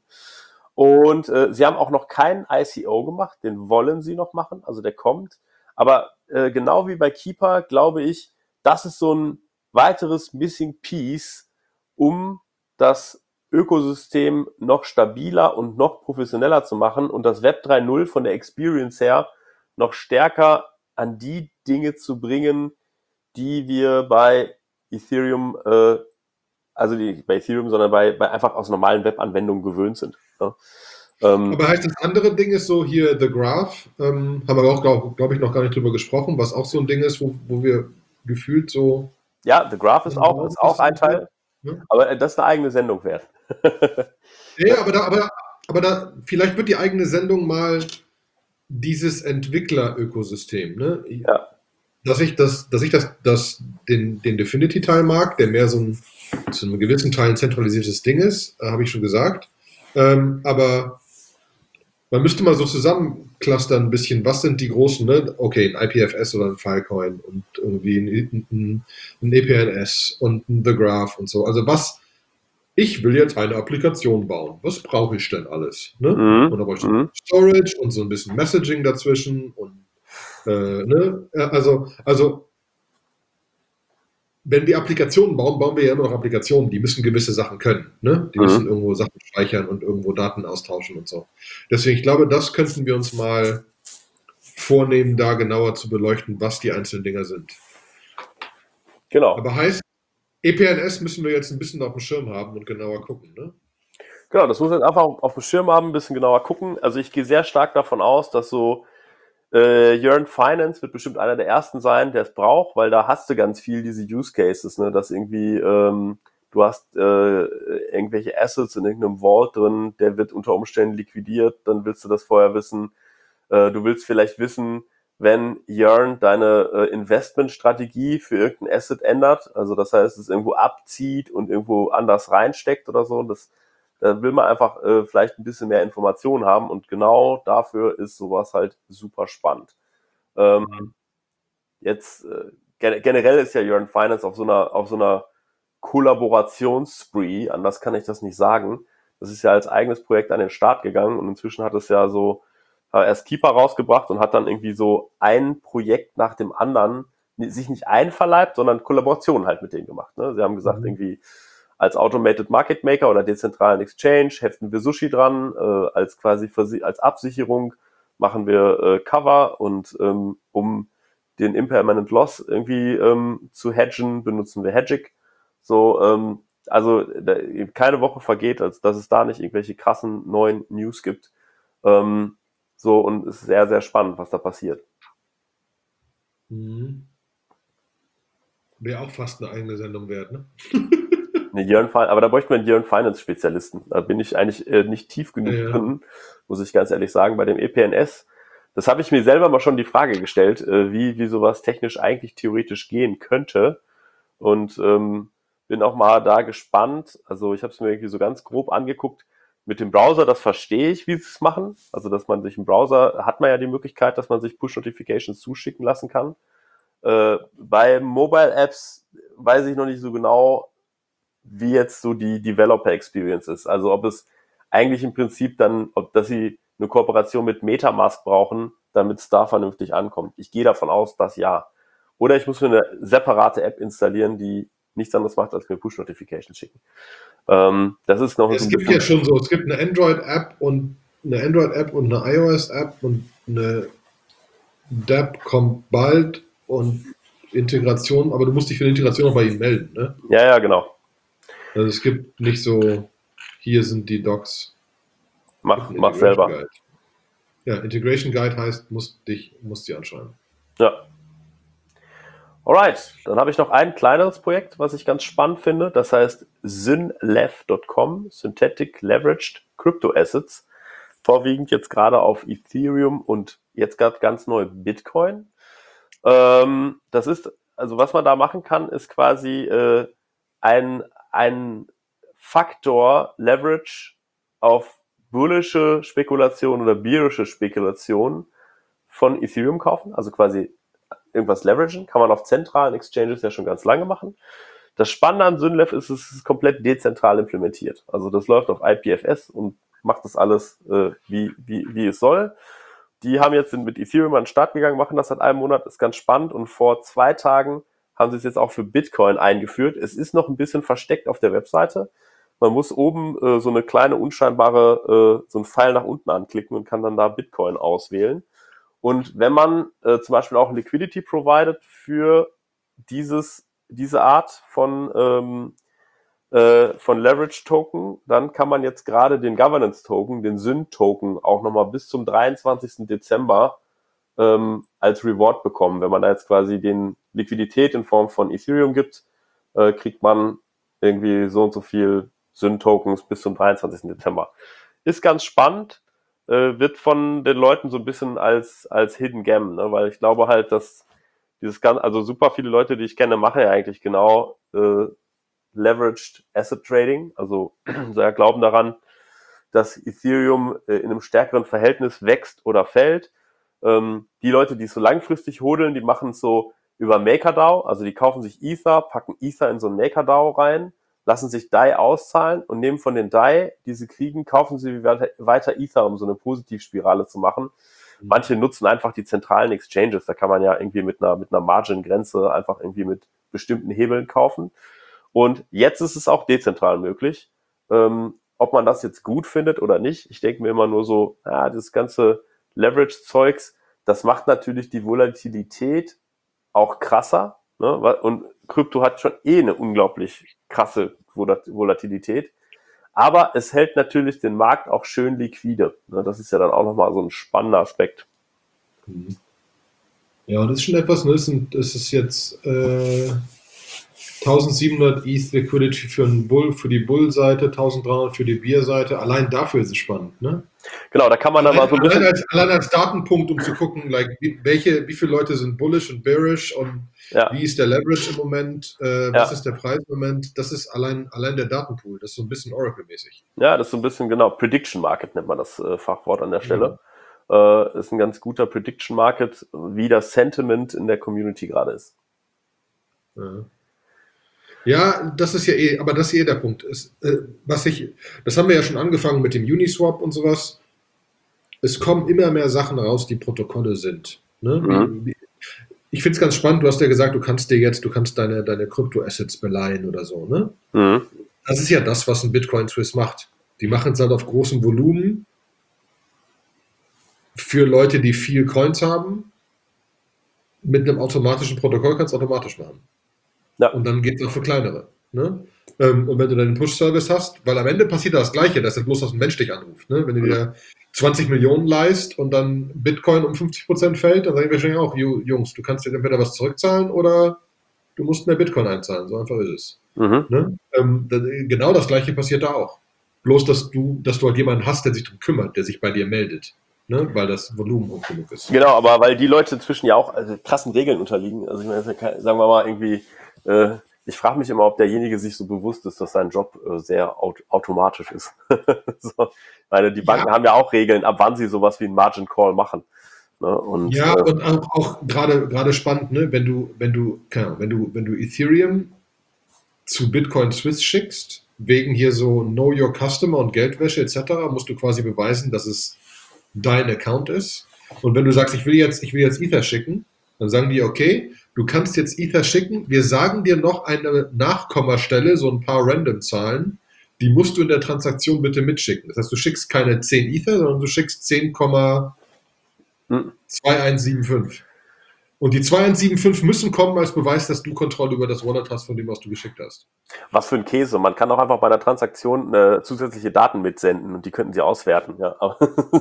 B: Und äh, sie haben auch noch keinen I C O gemacht, den wollen sie noch machen, also der kommt. Aber äh, genau wie bei Keeper, glaube ich, das ist so ein weiteres Missing Piece, um das Ökosystem noch stabiler und noch professioneller zu machen und das Web drei Punkt null von der Experience her noch stärker an die Dinge zu bringen, die wir bei Ethereum, äh, also die, bei Ethereum, sondern bei, bei einfach aus normalen Webanwendungen gewöhnt sind. Ja. Ähm,
C: Aber heißt das andere Ding ist so hier The Graph, ähm, haben wir auch, glaube glaub ich, noch gar nicht drüber gesprochen, was auch so ein Ding ist, wo, wo wir gefühlt so...
B: ja, The Graph ist auch, ist auch ein Teil,
C: Ja.
B: aber das ist eine eigene Sendung wert.
C: Ja, aber da, aber, aber da, vielleicht wird die eigene Sendung mal dieses Entwickler-Ökosystem, ne?
B: Ja.
C: Dass ich das, dass ich das, das den, den Definity-Teil mag, der mehr so ein zu einem gewissen Teil ein zentralisiertes Ding ist, äh, habe ich schon gesagt. Ähm, aber man müsste mal so zusammenclustern ein bisschen, was sind die großen, ne? Okay, ein I P F S oder ein Filecoin und irgendwie ein, ein, ein E P N S und ein The Graph und so. Also was, ich will jetzt eine Applikation bauen. Was brauche ich denn alles? Ne?
B: Mhm.
C: Und da brauche ich
B: Mhm.
C: Storage und so ein bisschen Messaging dazwischen. Und, äh, ne? also, also, wenn wir Applikationen bauen, bauen wir ja immer noch Applikationen, die müssen gewisse Sachen können. Ne? Die müssen
B: Mhm.
C: irgendwo Sachen speichern und irgendwo Daten austauschen und so. Deswegen, ich glaube, das könnten wir uns mal vornehmen, da genauer zu beleuchten, was die einzelnen Dinger sind.
B: Genau.
C: Aber heißt, E P N S müssen wir jetzt ein bisschen auf dem Schirm haben und genauer gucken, ne?
B: Genau, das muss man einfach auf dem Schirm haben, ein bisschen genauer gucken. Also ich gehe sehr stark davon aus, dass so äh, Yearn Finance wird bestimmt einer der ersten sein, der es braucht, weil da hast du ganz viel diese Use Cases, ne, dass irgendwie ähm, du hast äh, irgendwelche Assets in irgendeinem Vault drin, der wird unter Umständen liquidiert, dann willst du das vorher wissen. Äh, du willst vielleicht wissen, wenn Yearn deine äh, Investmentstrategie für irgendein Asset ändert, also das heißt, es irgendwo abzieht und irgendwo anders reinsteckt oder so, das da will man einfach äh, vielleicht ein bisschen mehr Informationen haben und genau dafür ist sowas halt super spannend. Ähm, jetzt äh, gen generell ist ja Yearn Finance auf so einer auf so einer Kollaborationsspree, anders kann ich das nicht sagen. Das ist ja als eigenes Projekt an den Start gegangen und inzwischen hat es ja so äh, erst Keeper rausgebracht und hat dann irgendwie so ein Projekt nach dem anderen sich nicht einverleibt, sondern Kollaborationen halt mit denen gemacht. Ne? Sie haben gesagt,
C: Mhm.
B: irgendwie als Automated Market Maker oder dezentralen Exchange heften wir Sushi dran, äh, als quasi Versi als Absicherung machen wir äh, Cover und ähm, um den Impermanent Loss irgendwie ähm, zu hedgen, benutzen wir Hedgic. So, ähm, also da, keine Woche vergeht, als dass es da nicht irgendwelche krassen neuen News gibt. Ähm, so, und es ist sehr, sehr spannend, was da passiert.
C: Mhm. Wäre auch fast eine eigene Sendung wert, ne?
B: Eine Yearn Fin- aber da bräuchte man einen Yearn Finance Spezialisten. Da bin ich eigentlich äh, nicht tief genug
C: Ja, ja.
B: drin, muss ich ganz ehrlich sagen, bei dem E P N S. Das habe ich mir selber mal schon die Frage gestellt, äh, wie, wie sowas technisch eigentlich theoretisch gehen könnte. Und ähm, bin auch mal da gespannt. Also ich habe es mir irgendwie so ganz grob angeguckt. Mit dem Browser, das verstehe ich, wie sie es machen. Also dass man sich im Browser, hat man ja die Möglichkeit, dass man sich Push-Notifications zuschicken lassen kann. Äh, bei Mobile-Apps weiß ich noch nicht so genau, wie jetzt so die Developer Experience ist. Also ob es eigentlich im Prinzip dann, ob dass sie eine Kooperation mit MetaMask brauchen, damit es da vernünftig ankommt. Ich gehe davon aus, dass ja. Oder ich muss mir eine separate App installieren, die nichts anderes macht, als mir Push-Notifications schicken. Ähm, das ist noch so
C: Es
B: ein
C: gibt
B: bisschen.
C: ja schon so, es gibt eine Android-App und eine Android-App und eine iOS-App und eine D A P kommt bald und Integration, aber du musst dich für die Integration auch bei ihm melden, ne?
B: Ja, ja, genau.
C: Also es gibt nicht so, hier sind die Docs, es gibt
B: Mach,
C: einen
B: mach
C: Integration
B: selber.
C: Guide. Ja, Integration Guide heißt, musst dich, musst die anschreiben.
B: Ja. Alright, dann habe ich noch ein kleineres Projekt, was ich ganz spannend finde. Das heißt synlev Punkt com, Synthetic Leveraged Crypto Assets. Vorwiegend jetzt gerade auf Ethereum und jetzt gerade ganz neu Bitcoin. Ähm, das ist, also was man da machen kann, ist quasi äh, ein, ein Faktor Leverage auf bullische Spekulation oder bearische Spekulation von Ethereum kaufen, also quasi irgendwas leveragen, kann man auf zentralen Exchanges ja schon ganz lange machen. Das Spannende an Synlev ist, es ist komplett dezentral implementiert. Also das läuft auf I P F S und macht das alles äh, wie, wie, wie es soll. Die haben jetzt sind mit Ethereum an den Start gegangen, machen das seit einem Monat, ist ganz spannend und vor zwei Tagen haben sie es jetzt auch für Bitcoin eingeführt. Es ist noch ein bisschen versteckt auf der Webseite. Man muss oben äh, so eine kleine unscheinbare, äh, so einen Pfeil nach unten anklicken und kann dann da Bitcoin auswählen. Und wenn man äh, zum Beispiel auch Liquidity provided für dieses, diese Art von, ähm, äh, von Leverage-Token, dann kann man jetzt gerade den Governance-Token, den Syn-Token, auch nochmal bis zum dreiundzwanzigsten Dezember ähm, als Reward bekommen. Wenn man da jetzt quasi den Liquidität in Form von Ethereum gibt, äh, kriegt man irgendwie so und so viel Syn-Tokens bis zum dreiundzwanzigsten Dezember. Ist ganz spannend, äh, wird von den Leuten so ein bisschen als, als Hidden Gem, ne? Weil ich glaube halt, dass dieses ganze, also super viele Leute, die ich kenne, machen ja eigentlich genau äh, Leveraged Asset Trading, also sehr glauben daran, dass Ethereum äh, in einem stärkeren Verhältnis wächst oder fällt. Ähm, die Leute, die es so langfristig hodeln, die machen es so über MakerDAO, also die kaufen sich Ether, packen Ether in so ein MakerDAO rein, lassen sich D A I auszahlen und nehmen von den D A I, die sie kriegen, kaufen sie weiter, weiter Ether, um so eine Positivspirale zu machen. Mhm. Manche nutzen einfach die zentralen Exchanges. Da kann man ja irgendwie mit einer, mit einer Margin-Grenze einfach irgendwie mit bestimmten Hebeln kaufen. Und jetzt ist es auch dezentral möglich. Ähm, ob man das jetzt gut findet oder nicht, ich denke mir immer nur so, ja, das ganze Leverage-Zeugs, das macht natürlich die Volatilität auch krasser, ne? Und Krypto hat schon eh eine unglaublich krasse Volatilität, aber es hält natürlich den Markt auch schön liquide, ne? Das ist ja dann auch nochmal so ein spannender Aspekt.
C: Ja, das ist schon etwas, ne? Das ist jetzt äh, eintausendsiebenhundert E T H Liquidity für, einen Bull, für die Bull-Seite, eintausenddreihundert für die Bear-Seite. Allein dafür ist es spannend, ne?
B: Genau, da kann man
C: allein,
B: dann mal so ein bisschen...
C: Allein als, allein als Datenpunkt, um zu gucken, like, wie, welche, wie viele Leute sind bullish und bearish und ja. Wie ist der Leverage im Moment, äh, was ja. ist der Preis im Moment, das ist allein, allein der Datenpool, das ist so ein bisschen Oracle-mäßig.
B: Ja, das ist so ein bisschen, genau, Prediction Market nennt man das äh, Fachwort an der Stelle. Ja. Äh, ist ein ganz guter Prediction Market, wie das Sentiment in der Community gerade ist.
C: Ja. Ja, das ist ja eh, aber das ist eh der Punkt. Ist, äh, was ich, das haben wir ja schon angefangen mit dem Uniswap und sowas. Es kommen immer mehr Sachen raus, die Protokolle sind. Ne? Mhm. Ich finde es ganz spannend, du hast ja gesagt, du kannst dir jetzt, du kannst deine, deine Krypto-Assets beleihen oder so. Ne? Mhm. Das ist ja das, was ein Bitcoin Swiss macht. Die machen es halt auf großem Volumen für Leute, die viel Coins haben. Mit einem automatischen Protokoll kannst du automatisch machen. Ja. Und dann geht es auch für kleinere. Ne? Ähm, und wenn du deinen Push-Service hast, weil am Ende passiert das Gleiche, dass bloß dass ein Mensch dich anruft. Ne? Wenn du dir zwanzig Millionen leist und dann Bitcoin um fünfzig Prozent fällt, dann sagen wir wahrscheinlich auch, Jungs, du kannst dir entweder was zurückzahlen oder du musst mehr Bitcoin einzahlen. So einfach ist es. Mhm. Ne? Ähm, genau das Gleiche passiert da auch. Bloß, dass du, dass du halt jemanden hast, der sich darum kümmert, der sich bei dir meldet. Ne? Weil das Volumen hoch genug ist.
B: Genau, aber weil die Leute inzwischen ja auch also, krassen Regeln unterliegen. Also ich meine, sagen wir mal irgendwie Äh, ich frage mich immer, ob derjenige sich so bewusst ist, dass sein Job äh, sehr aut- automatisch ist. So, weil die Banken ja. haben ja auch Regeln, ab wann sie sowas wie einen Margin Call machen. Ne? Und,
C: ja,
B: äh,
C: und auch, auch gerade gerade spannend, ne? wenn du wenn du keine, wenn du wenn du Ethereum zu Bitcoin Swiss schickst, wegen hier so Know Your Customer und Geldwäsche et cetera, musst du quasi beweisen, dass es dein Account ist. Und wenn du sagst, ich will jetzt ich will jetzt Ether schicken, dann sagen die, okay, du kannst jetzt Ether schicken, wir sagen dir noch eine Nachkommastelle, so ein paar Random-Zahlen, die musst du in der Transaktion bitte mitschicken. Das heißt, du schickst keine zehn Ether, sondern du schickst zehn Komma zwei eins sieben fünf. Und die zwei eins sieben fünf müssen kommen als Beweis, dass du Kontrolle über das Wallet hast, von dem, was du geschickt hast.
B: Was für ein Käse. Man kann auch einfach bei der Transaktion äh, zusätzliche Daten mitsenden und die könnten sie auswerten. Ja, aber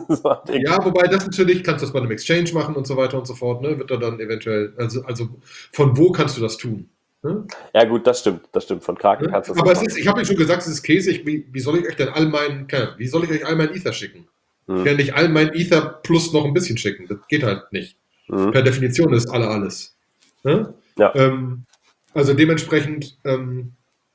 C: ja, wobei das natürlich, kannst du das bei einem Exchange machen und so weiter und so fort, ne? Wird da dann eventuell, also, also von wo kannst du das tun? Ne?
B: Ja gut, das stimmt, das stimmt. Von Kraken
C: ne?
B: kannst du das
C: Aber es ist, ich habe ja schon gesagt, es ist Käse. Ich, wie, wie soll ich euch denn all meinen, wie soll ich euch all meinen Ether schicken? Hm. Ich kann nicht all meinen Ether plus noch ein bisschen schicken. Das geht halt nicht. Hm. Per Definition ist alle alles. Ne?
B: Ja.
C: Ähm, also dementsprechend, ähm,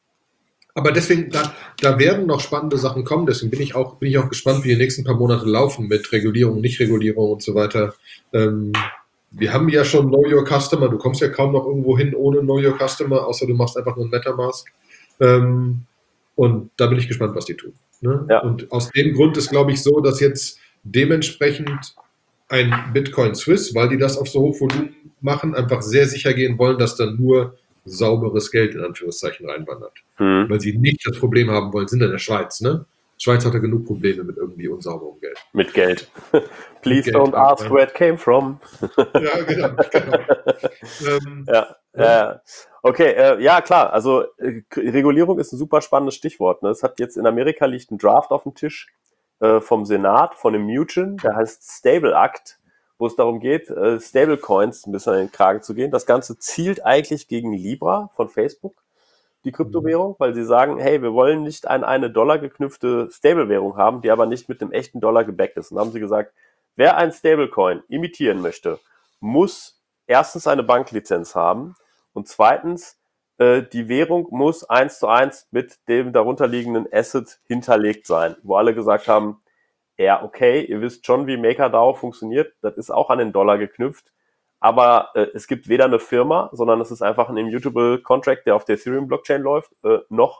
C: aber deswegen, da, da werden noch spannende Sachen kommen, deswegen bin ich auch, bin ich auch gespannt, wie die nächsten paar Monate laufen mit Regulierung, Nichtregulierung und so weiter. Ähm, wir haben ja schon Know Your Customer, du kommst ja kaum noch irgendwo hin ohne Know Your Customer, außer du machst einfach nur ein MetaMask. Ähm, und da bin ich gespannt, was die tun. Ne?
B: Ja.
C: Und aus dem Grund ist, glaube ich, so, dass jetzt dementsprechend ein Bitcoin Swiss, weil die das auf so Hochvolumen machen, einfach sehr sicher gehen wollen, dass dann nur sauberes Geld in Anführungszeichen reinwandert. Mhm. Weil sie nicht das Problem haben wollen, sind in der Schweiz, ne? Die Schweiz hat ja genug Probleme mit irgendwie unsauberem Geld.
B: Mit Geld. Please mit don't Geld, ask ja. where it came from.
C: Ja, genau. genau. ähm,
B: ja. Ja. Äh, okay, äh, ja klar, also äh, Regulierung ist ein super spannendes Stichwort. Ne? Es hat jetzt in Amerika liegt ein Draft auf dem Tisch, vom Senat, von dem Mugen, der heißt Stable Act, wo es darum geht, Stablecoins ein bisschen in den Kragen zu gehen. Das Ganze zielt eigentlich gegen Libra von Facebook, die Kryptowährung, weil sie sagen, hey, wir wollen nicht an eine Dollar geknüpfte Stablewährung haben, die aber nicht mit dem echten Dollar gebackt ist. Und dann haben sie gesagt, wer ein Stablecoin imitieren möchte, muss erstens eine Banklizenz haben und zweitens die Währung muss eins zu eins mit dem darunterliegenden Asset hinterlegt sein, wo alle gesagt haben, ja, okay, ihr wisst schon, wie MakerDAO funktioniert, das ist auch an den Dollar geknüpft, aber äh, es gibt weder eine Firma, sondern es ist einfach ein immutable Contract, der auf der Ethereum-Blockchain läuft, äh, noch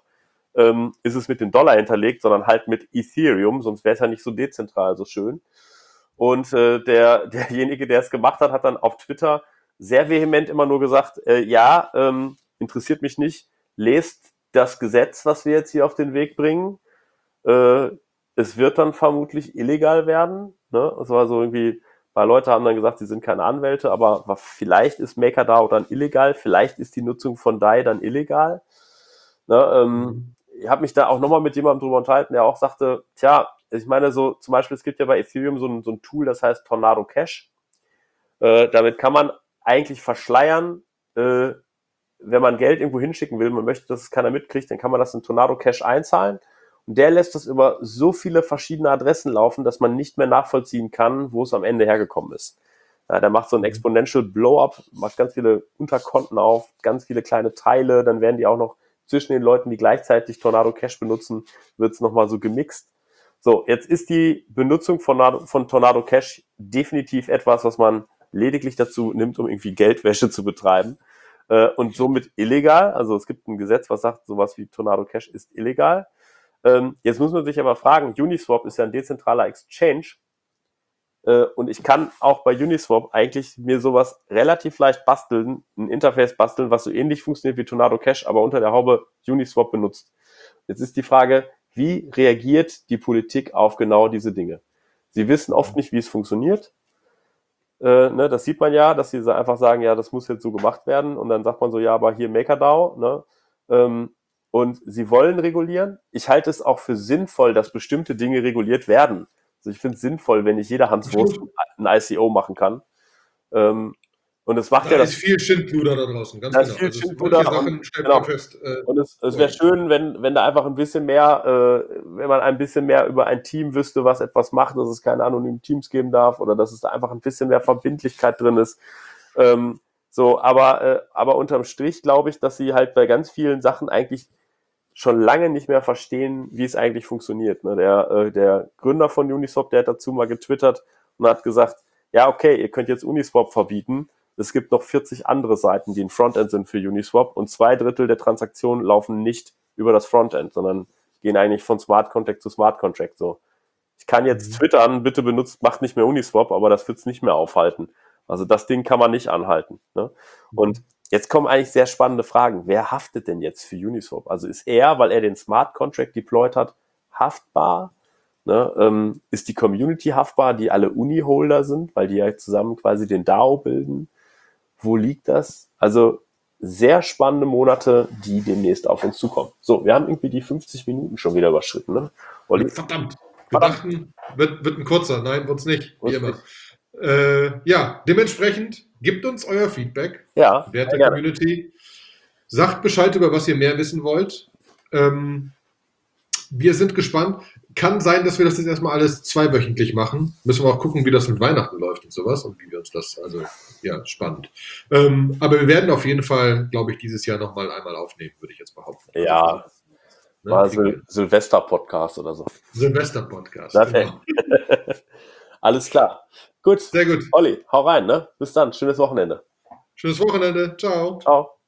B: ähm, ist es mit dem Dollar hinterlegt, sondern halt mit Ethereum, sonst wäre es ja nicht so dezentral so schön. Und äh, der derjenige, der es gemacht hat, hat dann auf Twitter sehr vehement immer nur gesagt, äh, ja, ähm, interessiert mich nicht, lest das Gesetz, was wir jetzt hier auf den Weg bringen. Äh, es wird dann vermutlich illegal werden. Ne? Es war so irgendwie, ein paar Leute haben dann gesagt, sie sind keine Anwälte, aber vielleicht ist MakerDAO dann illegal, vielleicht ist die Nutzung von D A I dann illegal. Ne? Ähm, ich habe mich da auch nochmal mit jemandem drüber unterhalten, der auch sagte, tja, ich meine so, zum Beispiel, es gibt ja bei Ethereum so ein, so ein Tool, das heißt Tornado Cash. Äh, damit kann man eigentlich verschleiern, äh, wenn man Geld irgendwo hinschicken will, man möchte, dass es keiner mitkriegt, dann kann man das in Tornado Cash einzahlen. Und der lässt das über so viele verschiedene Adressen laufen, dass man nicht mehr nachvollziehen kann, wo es am Ende hergekommen ist. Ja, der macht so ein Exponential Blow-Up, macht ganz viele Unterkonten auf, ganz viele kleine Teile, dann werden die auch noch zwischen den Leuten, die gleichzeitig Tornado Cash benutzen, wird es nochmal so gemixt. So, jetzt ist die Benutzung von, von Tornado Cash definitiv etwas, was man lediglich dazu nimmt, um irgendwie Geldwäsche zu betreiben äh, und somit illegal. Also es gibt ein Gesetz, was sagt, sowas wie Tornado Cash ist illegal. Ähm, jetzt muss man sich aber fragen, Uniswap ist ja ein dezentraler Exchange äh, und ich kann auch bei Uniswap eigentlich mir sowas relativ leicht basteln, ein Interface basteln, was so ähnlich funktioniert wie Tornado Cash, aber unter der Haube Uniswap benutzt. Jetzt ist die Frage, wie reagiert die Politik auf genau diese Dinge? Sie wissen oft nicht, wie es funktioniert. Äh, ne, das sieht man ja, dass sie einfach sagen, ja, das muss jetzt so gemacht werden. Und dann sagt man so, ja, aber hier MakerDAO. Ne? Ähm, und sie wollen regulieren. Ich halte es auch für sinnvoll, dass bestimmte Dinge reguliert werden. Also ich finde es sinnvoll, wenn nicht jeder Hans Wurst ein I C O machen kann. Ähm, Und es macht
C: da
B: ja
C: ist
B: das.
C: viel Schindluder da draußen, ganz
B: Da
C: genau.
B: ist viel
C: Also
B: Schindluder
C: manche Sachen
B: und-
C: stellt
B: genau.
C: man fest. Äh,
B: Und es, es wäre schön, wenn, wenn da einfach ein bisschen mehr, äh, wenn man ein bisschen mehr über ein Team wüsste, was etwas macht, dass es keine anonymen Teams geben darf oder dass es da einfach ein bisschen mehr Verbindlichkeit drin ist. Ähm, so, aber, äh, aber unterm Strich glaube ich, dass sie halt bei ganz vielen Sachen eigentlich schon lange nicht mehr verstehen, wie es eigentlich funktioniert. Ne? Der, äh, der Gründer von Uniswap, der hat dazu mal getwittert und hat gesagt, ja, okay, ihr könnt jetzt Uniswap verbieten. Es gibt noch vierzig andere Seiten, die ein Frontend sind für Uniswap und zwei Drittel der Transaktionen laufen nicht über das Frontend, sondern gehen eigentlich von Smart Contract zu Smart Contract. So, ich kann jetzt
C: Mhm.
B: twittern, bitte benutzt, macht nicht mehr Uniswap, aber das wird's nicht mehr aufhalten. Also das Ding kann man nicht anhalten. Ne? Und jetzt kommen eigentlich sehr spannende Fragen. Wer haftet denn jetzt für Uniswap? Also ist er, weil er den Smart Contract deployed hat, haftbar? Ne? Ähm, ist die Community haftbar, die alle Uni-Holder sind, weil die ja zusammen quasi den DAO bilden? Wo liegt das? Also sehr spannende Monate, die demnächst auf uns zukommen. So, wir haben irgendwie die fünfzig Minuten schon wieder überschritten. Ne? Olli?
C: Verdammt. Wir
B: Verdammt.
C: dachten, wird, wird ein kurzer. Nein, wird's nicht. Wie
B: Wird's
C: immer. Äh, ja, dementsprechend gebt uns euer Feedback,
B: Ja,
C: werte
B: sehr gerne.
C: Community. Sagt Bescheid, über was ihr mehr wissen wollt. Ähm, wir sind gespannt. Kann sein, dass wir das jetzt erstmal alles zweiwöchentlich machen. Müssen wir auch gucken, wie das mit Weihnachten läuft und sowas und wie wir uns das, also, ja, spannend. Ähm, aber wir werden auf jeden Fall, glaube ich, dieses Jahr nochmal einmal aufnehmen, würde ich jetzt behaupten.
B: Ja,
C: Ne,
B: War
C: kriegen wir-
B: Sil Silvester-Podcast oder so.
C: Silvester-Podcast.
B: Perfekt.
C: Genau.
B: Alles klar. Gut.
C: Sehr gut.
B: Olli, hau rein, ne? Bis dann. Schönes Wochenende.
C: Schönes Wochenende. Ciao.
B: Ciao.